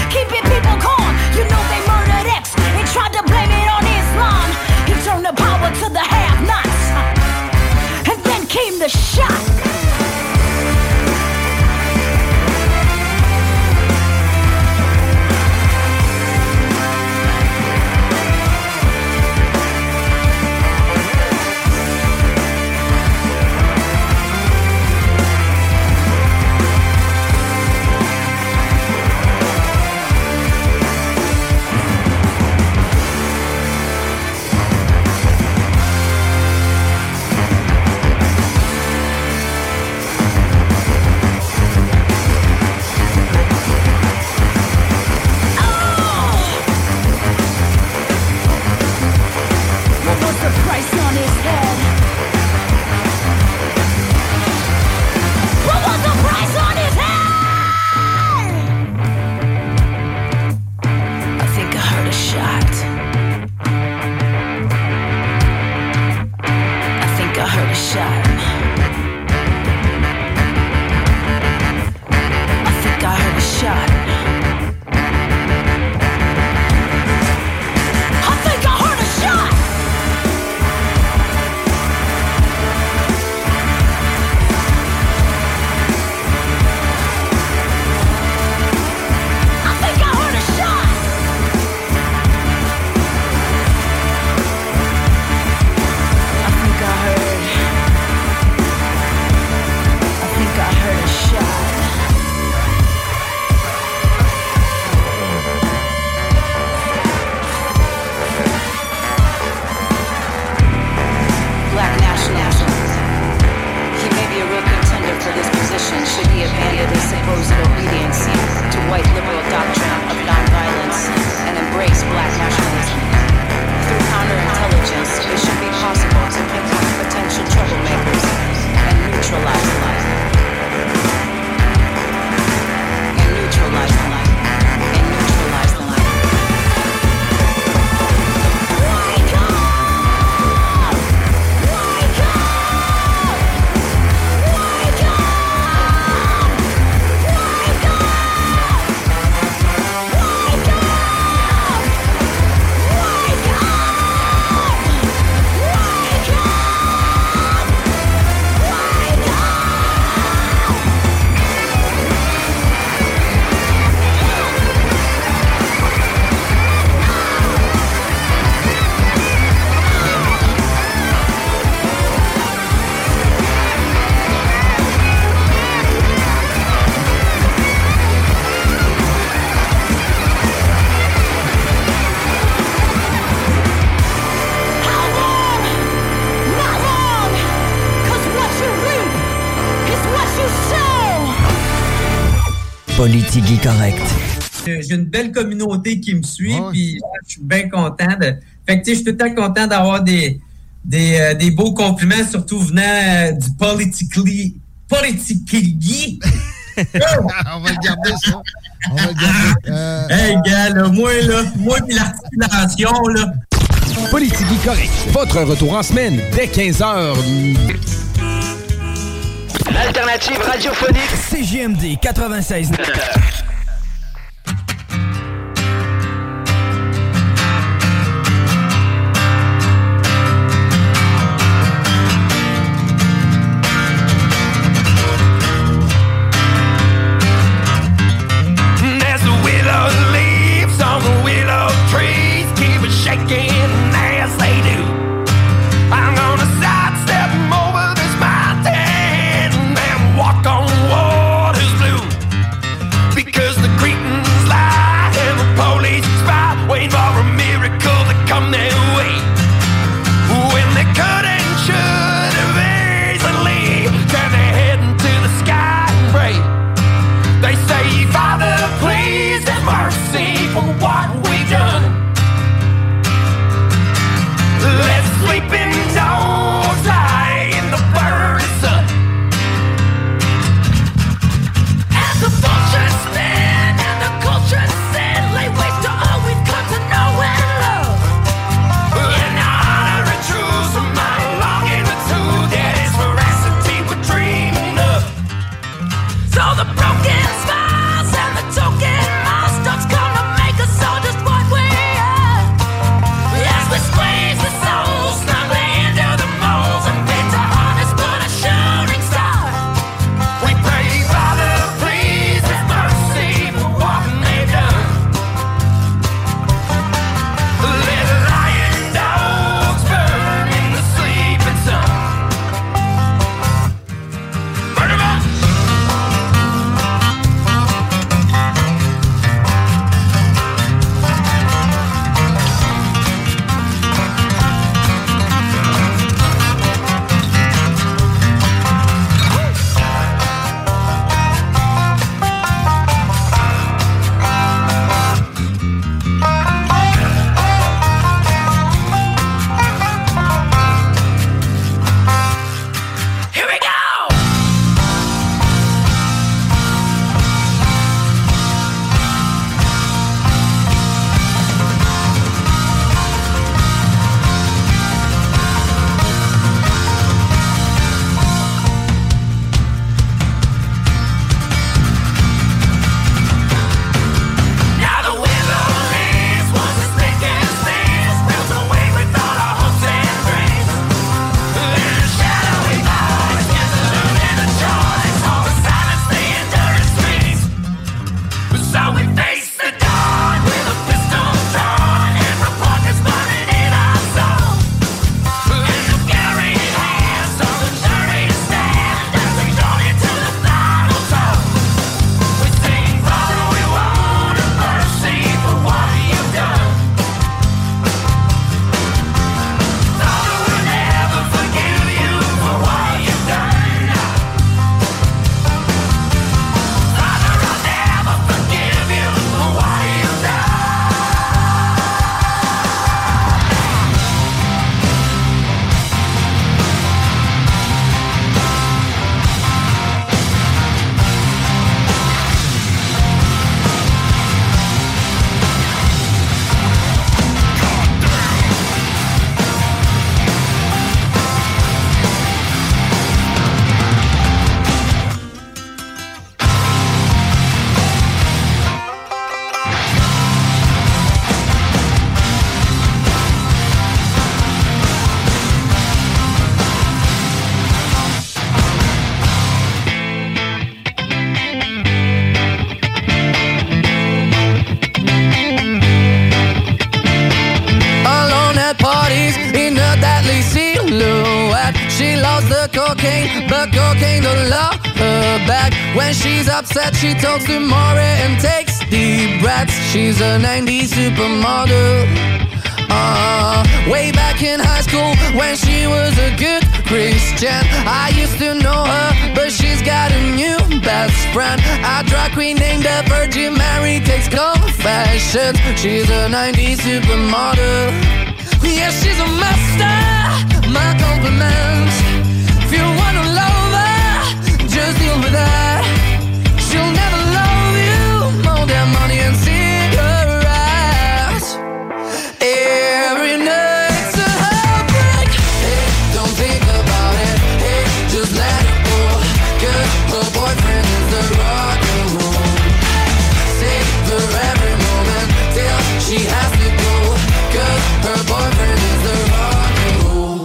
To Politigui correct. J'ai une belle communauté qui me suit, puis je suis bien content de... Fait que, tu sais, je suis tout le temps content d'avoir des, des, euh, des beaux compliments, surtout venant euh, du Politically... Politically... On va le garder, ça. On va le garder. Euh... Hey, gars, là, moi, là, moi pis l'articulation, là... Politigui correct. Votre retour en semaine dès quinze heures. L'alternative radiophonique C J M D quatre-vingt-seize neuf. There's the willow leaves on the willow trees, keep it shaking as they do. I'm gonna sidestep over this mountain and walk on waters blue. Because the Cretans lie and the police spy, waiting for a miracle to come their way. When they could and should have easily turned their head into the sky and pray. They say, Father, please have mercy for what we've done. Let sleeping dogs lie in the burning sun. And the vultures stand and the culture sin, lay waste to all we've come to know and love. And honor and truth from my longing to that is veracity we're dreaming of. So the broken smiles and the token milestones come to make us all just what we are. As we squeeze the souls snugly into the molds and bid to harness but a shooting star. We pray, Father, please have mercy for what they've done. Let lion dogs burn in the sleeping sun. Burn 'em up! Here we go! Now the willow leaves, once the snake and snares, melts away with all our hopes and dreams. In the shadowy voice, gets the loot and the choice, all the silence, the endurance screams. So we face the dawn with a pistol drawn and report that's burning in our soul. And the carrying hands on the journey to stand as we draw into the final toll. We sing, Father, we want a mercy for what you've done. Father, we'll never forgive you for what you've done. Father, I'll never forgive you for what you've done. Alone at parties in a deadly silhouette. She loves the cocaine, but cocaine don't love her back. When she's upset, she talks to Maury and takes deep breaths. She's a nineties supermodel, Uh, way back in high school when she was a good Christian, I used to know her, but she's got a new best friend. A drag queen named the Virgin Mary takes confessions. She's a nineties supermodel. Yeah, she's a master. My compliments. If you wanna love her, just deal with that. She'll never love you more than money and cigarettes. Every night's a heartbreak. Hey, don't think about it. Hey, just let it go. 'Cause her boyfriend is the rock and roll. Savor every moment till she has to go. 'Cause her boyfriend is the rock and roll.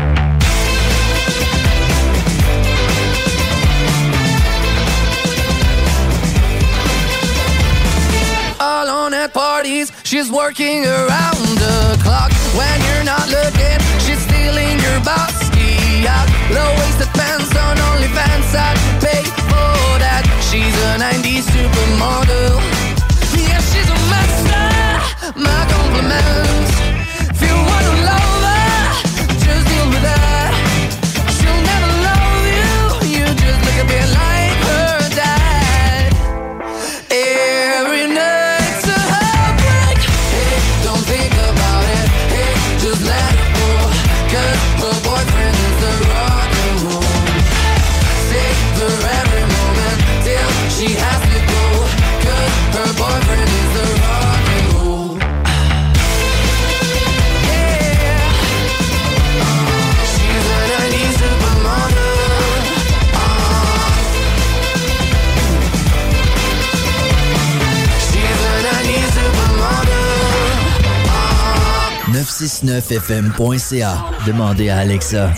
Alone at parties, she's working around the clock. When you're not looking, she's stealing your bossy out. Low-waisted pants on OnlyFans, I'd pay for that. She's a nineties supermodel. Yeah, she's a master. My compliments. If you wanna love her, just deal with that. She'll never love you. You just look a bit like her dad. Every night's a heartbreak. Hey, don't think about it. Hey, just let it go. 'Cause her boyfriend is the rock and roll. Savor every moment till she has to go. 'Cause her boyfriend is the rock and roll. Yeah. She's a nineties supermodel. She's a nineties supermodel. neuf cent soixante-neuf F M point C A. Demandez à Alexa.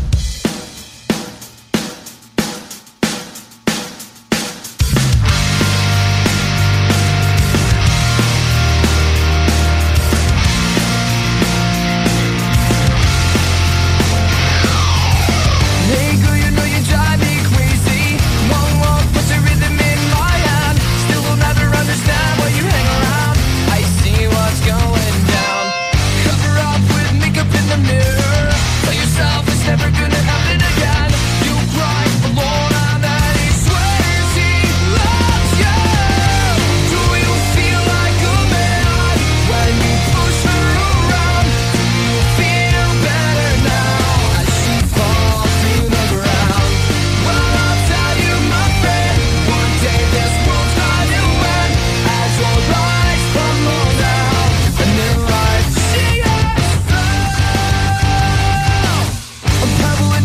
Hey girl, you know you drive me crazy. One walk puts a rhythm in my hand. Still will never understand why you hang around. I see what's going down. Cover up with makeup in the mirror. Tell yourself it's never gonna happen again. You cry alone and then he swears he loves you. Do you feel like a man when you push her around? Do you feel better now as she falls to the ground? Well, I'll tell you, my friend, one day this world's gonna end as your lights crumble down and then life she has found. A pebble in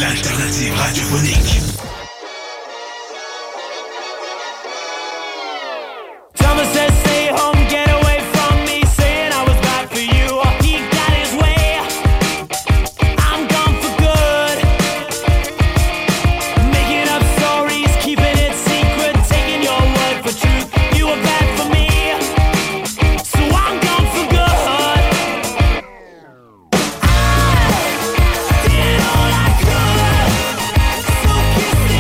L'alternative radiophonique. Thomas says stay home, get away from me, saying I was bad for you. He got his way, I'm gone for good. Making up stories, keeping it secret, taking your word for truth. You were bad for me, so I'm gone for good. I did all I could, so kiss me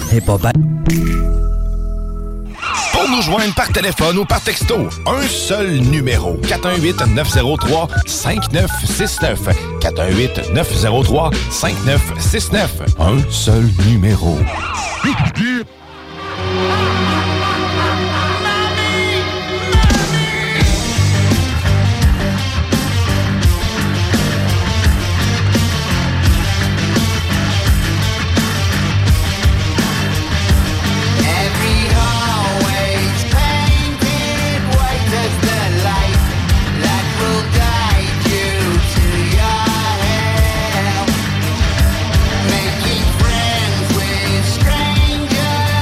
est pas bad. Pour nous joindre par téléphone ou par texto, un seul numéro. quatre un huit, neuf zéro trois, cinq neuf six neuf. quatre un huit, neuf zéro trois, cinq neuf six neuf. Un seul numéro. Making friends with strangers.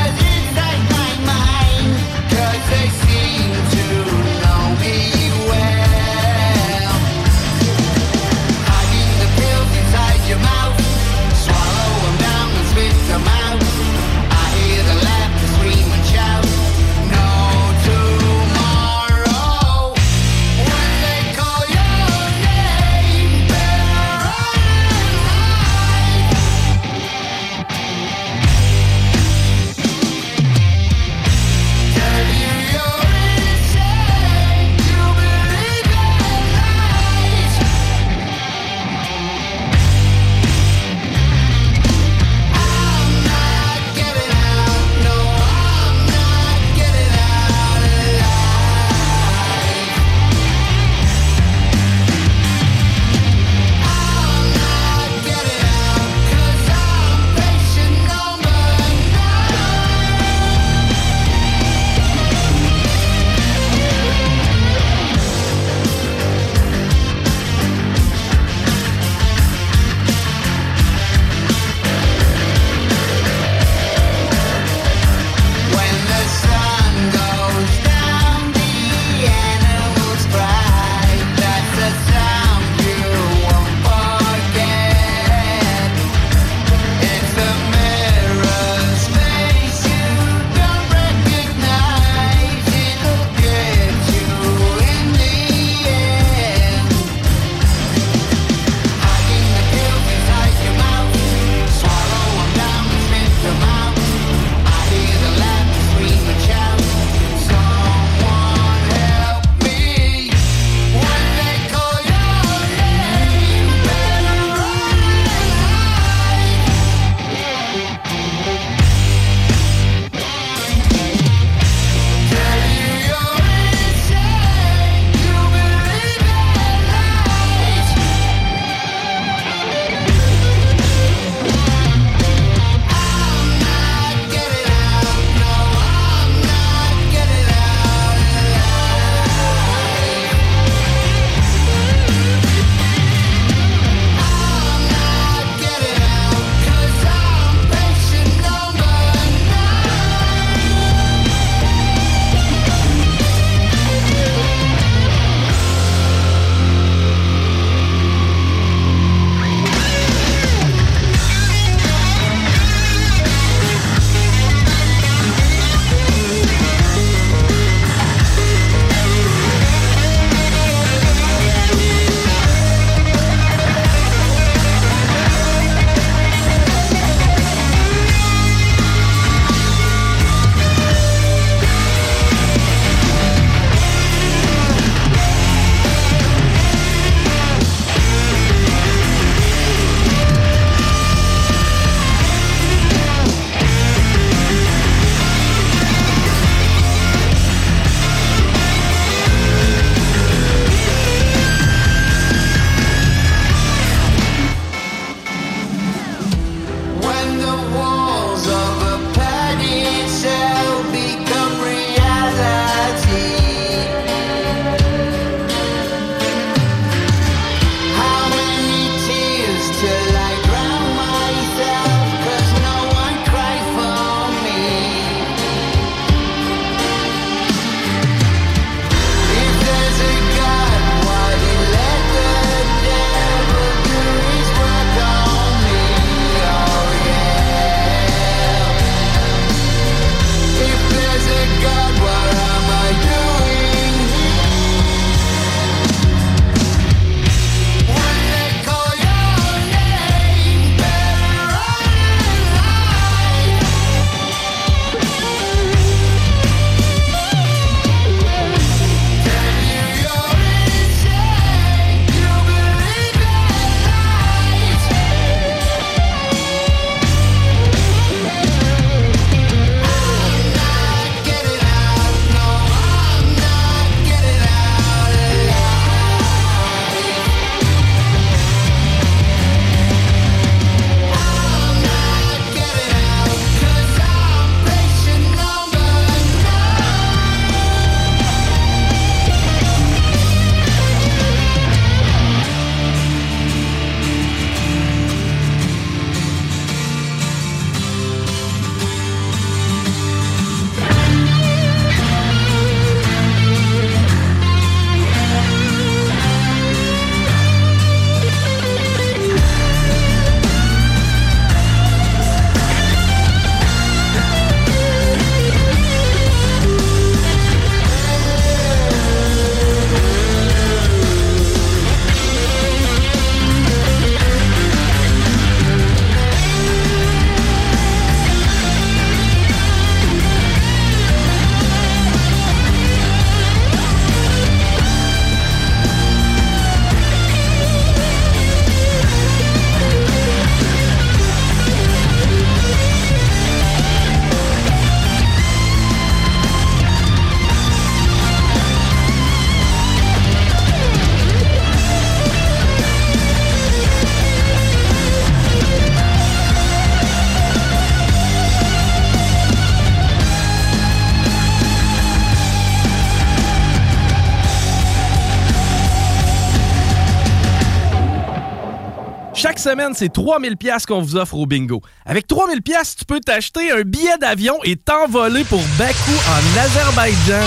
Chaque semaine, c'est trois mille dollars qu'on vous offre au bingo. Avec trois mille dollars, tu peux t'acheter un billet d'avion et t'envoler pour Bakou en Azerbaïdjan.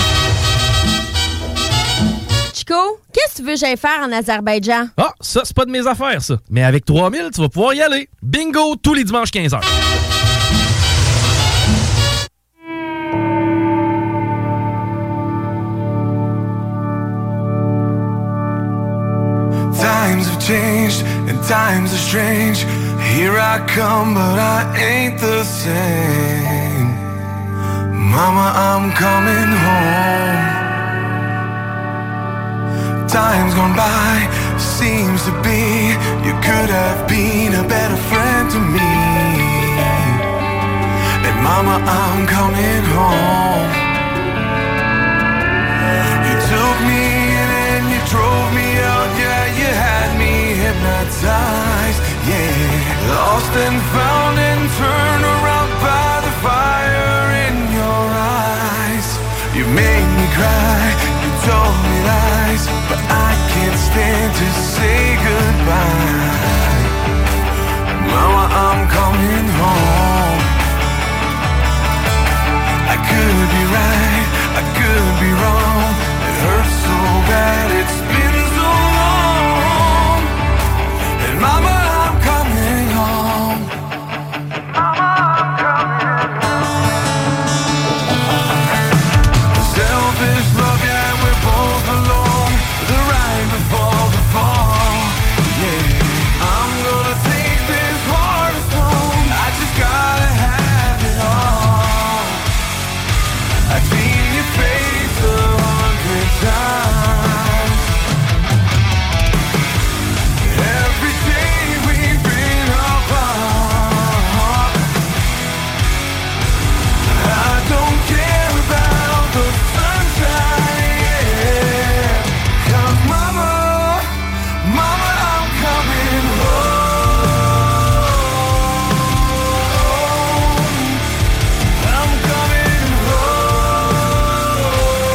Chico, qu'est-ce que tu veux que j'aille faire en Azerbaïdjan? Ah, ça, c'est pas de mes affaires, ça. Mais avec trois mille, tu vas pouvoir y aller. Bingo, tous les dimanches quinze heures. Times have changed and times are strange. Here I come, but I ain't the same. Mama, I'm coming home. Time's gone by, seems to be you could have been a better friend to me. And Mama, I'm coming home. You took me in and you drove me out, yeah, you had me hypnotized, yeah. Lost and found and turned around by the fire in your eyes. You made me cry, you told me lies, but I can't stand to say goodbye. Mama, I'm coming home. I could be right, I could be wrong. It hurts so bad, it's been so long. And Mama, I'm coming home. Mama, I'm coming home. Selfish love, yeah, we're both alone. The ride before the fall, yeah. I'm gonna take this heart of stone. I just gotta have it all. I've seen your face a hundred times. Every day we've been apart. I don't care about the sunshine, yeah. 'Cause Mama, Mama, I'm coming home. I'm coming home.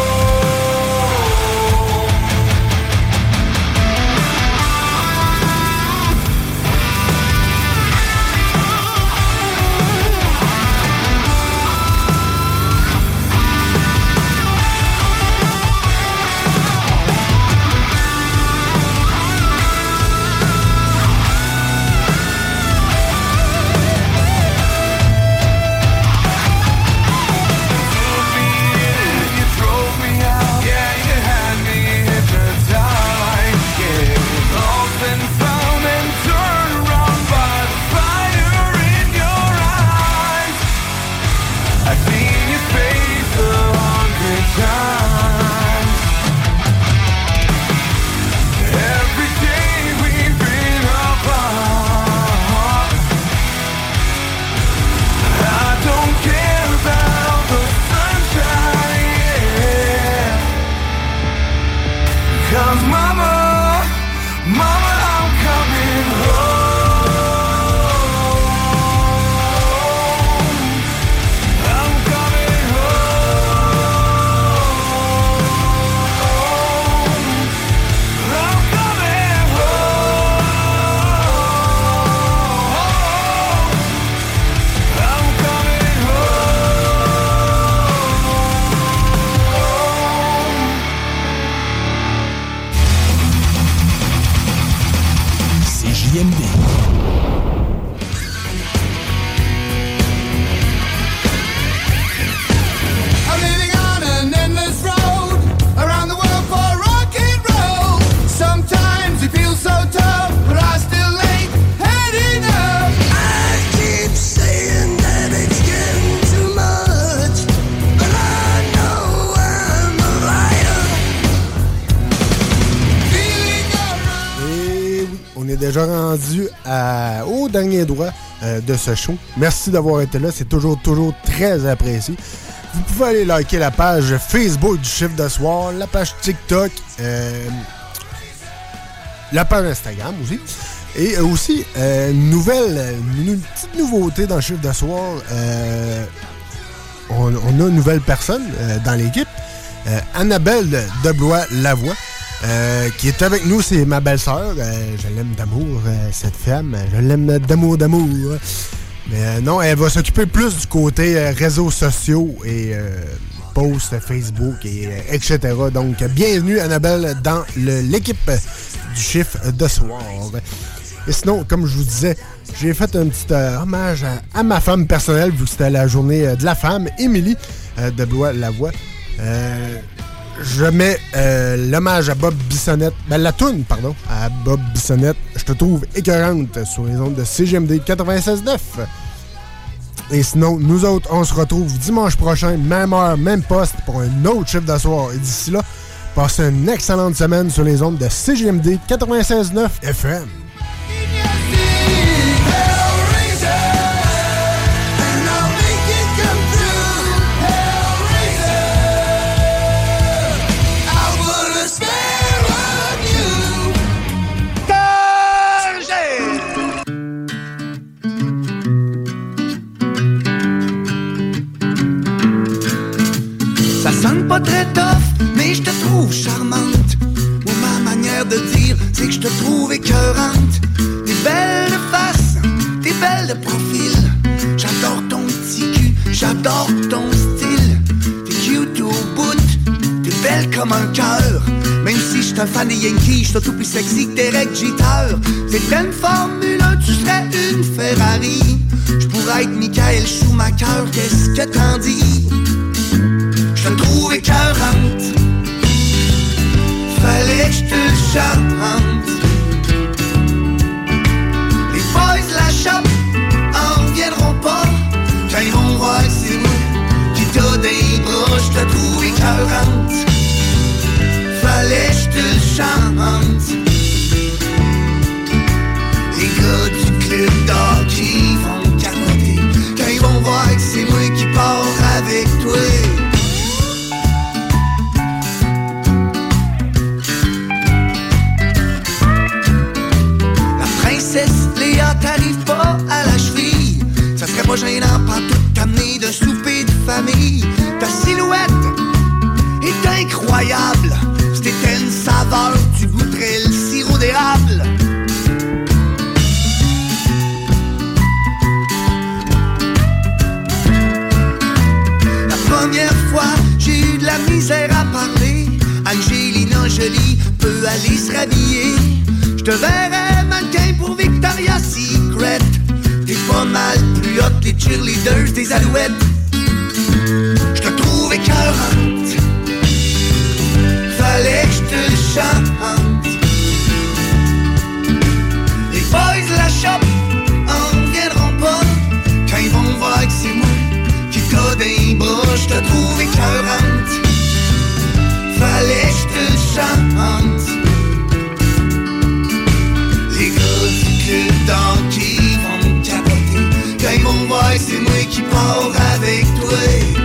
You drove me out, yeah, you had me hypnotized, yeah. Lost and found and turned around by the fire in your eyes. I've seen your face a hundred times. Every day we've been apart. I don't care about the sunshine, yeah. 'Cause Mama, Mama, I'm coming home. I'm coming home. I'm coming home. I'm coming home. C J M D. I'm living on an endless road around the world for rock and roll. Sometimes it feels so tough, but I still ain't had enough. I keep saying that it's getting too much, but I know I'm a liar. Feeling alright. Et oui, on est déjà rendu à- au dernier droit euh, de ce show. Merci d'avoir été là, c'est toujours, toujours très apprécié. Vous pouvez aller liker la page Facebook du Chiffre de Soir, la page TikTok, euh, la page Instagram aussi. Et aussi, euh, une nouvelle, une, une petite nouveauté dans le Chiffre de Soir. Euh, on, on a une nouvelle personne euh, dans l'équipe, euh, Annabelle Deblois-Lavoie. euh, qui est avec nous. C'est ma belle-sœur. Euh, je l'aime d'amour, euh, cette femme. Je l'aime d'amour, d'amour. Mais euh, non, elle va s'occuper plus du côté euh, réseaux sociaux et euh, posts Facebook, et, euh, et cetera. Donc, bienvenue, Annabelle, dans le, l'équipe du chiffre de soir. Et sinon, comme je vous disais, j'ai fait un petit euh, hommage à, à ma femme personnelle, vu que c'était la journée euh, de la femme, Émilie, euh, de Blois-la-Voix. Euh, je mets euh, l'hommage à Bob Bissonnette, ben la toune, pardon, à Bob Bissonnette. Je te trouve écœurante sur les ondes de C G M D quatre-vingt-seize neuf. Et sinon, nous autres, on se retrouve dimanche prochain, même heure, même poste, pour un autre chiffre de soir. Et d'ici là, passez une excellente semaine sur les ondes de C G M D quatre-vingt-seize neuf F M. Ça sonne pas très tough, mais je te trouve charmante. Ou ma manière de dire, c'est que je te trouve écœurante. T'es belle de face, t'es belle de profil. J'adore ton petit cul, j'adore ton style. T'es cute au bout, t'es belle comme un cœur. Même si j'suis un fan des Yankees, j'suis tout plus sexy que Derek Jeter. C'était une Formule un, tu serais une Ferrari. J'pourrais être Michael Schumacher, qu'est-ce que t'en dis? Je te trouve écœurante. Fallait que je te le chante. Les boys de la shop en reviendront pas. Quand ils vont voir que c'est moi qui t'a des bras. Je te trouve écœurante. Fallait que je te le chante. Les gars du club d'hockey vont capoter quand ils vont voir que c'est moi qui pars avec toi. Léa, t'arrives pas à la cheville. Ça serait pas gênant pas tout t'amener d'un souper de famille. Ta silhouette est incroyable. Si t'étais une saveur, tu goûterais le sirop d'érable. La première fois, j'ai eu de la misère à parler. Angelina Jolie peut aller se rhabiller. Je te verrais mannequin pour Victoria's Secret. T'es pas mal plus hot que les cheerleaders des Alouettes. Je te trouve écœurante. Fallait que je te le chante. Les boys de la shop en reviendront pas. Quand ils vont voir que c'est moi qui t'a des bras. Je te trouve écœurante. Fallait que je te le chante. Les gars du club d'hockey vont me capoter quand ils vont voir que c'est moi qui pars avec toi.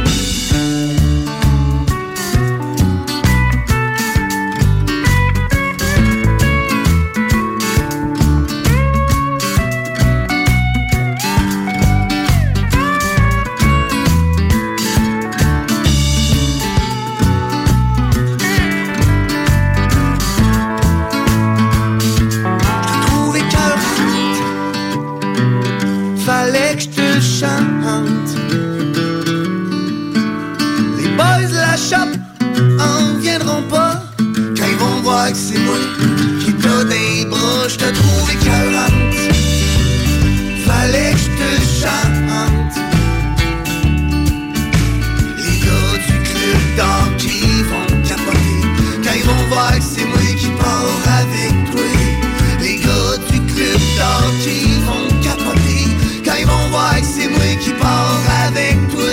Fallait que je te le chante. Les boys de la shop en reviendront pas quand ils vont voir que c'est moi qui t'a des bras. Je te trouve écœurante. Fallait que je te le chante. Les gars du club d'hockey vont capoter quand ils vont voir que c'est moi qui pars avec toi. Les gars du club d'hockey vont capoter quand ils vont voir que c'est moi qui pars avec toi.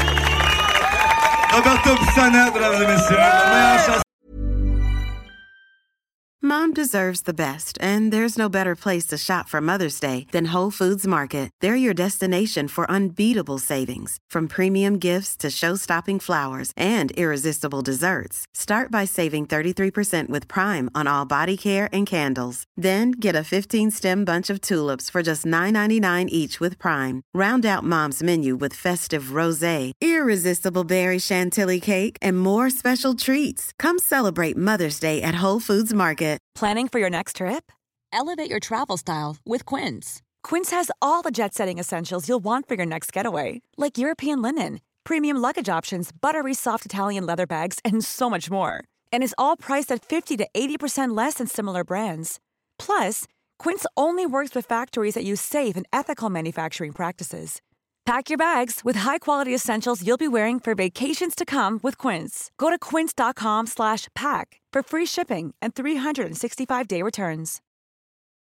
Roberto Pisana, mesdames et messieurs, la meilleure chanson. Mom deserves the best, and there's no better place to shop for Mother's Day than Whole Foods Market. They're your destination for unbeatable savings, from premium gifts to show-stopping flowers and irresistible desserts. Start by saving thirty-three percent with Prime on all body care and candles. Then get a fifteen-stem bunch of tulips for just nine ninety-nine each with Prime. Round out Mom's menu with festive rosé, irresistible berry chantilly cake, and more special treats. Come celebrate Mother's Day at Whole Foods Market. Planning for your next trip? Elevate your travel style with Quince. Quince has all the jet-setting essentials you'll want for your next getaway, like European linen, premium luggage options, buttery soft Italian leather bags, and so much more. And is all priced at fifty to eighty percent less than similar brands. Plus, Quince only works with factories that use safe and ethical manufacturing practices. Pack your bags with high-quality essentials you'll be wearing for vacations to come with Quince. Go to quince.com slash pack for free shipping and three sixty-five day returns.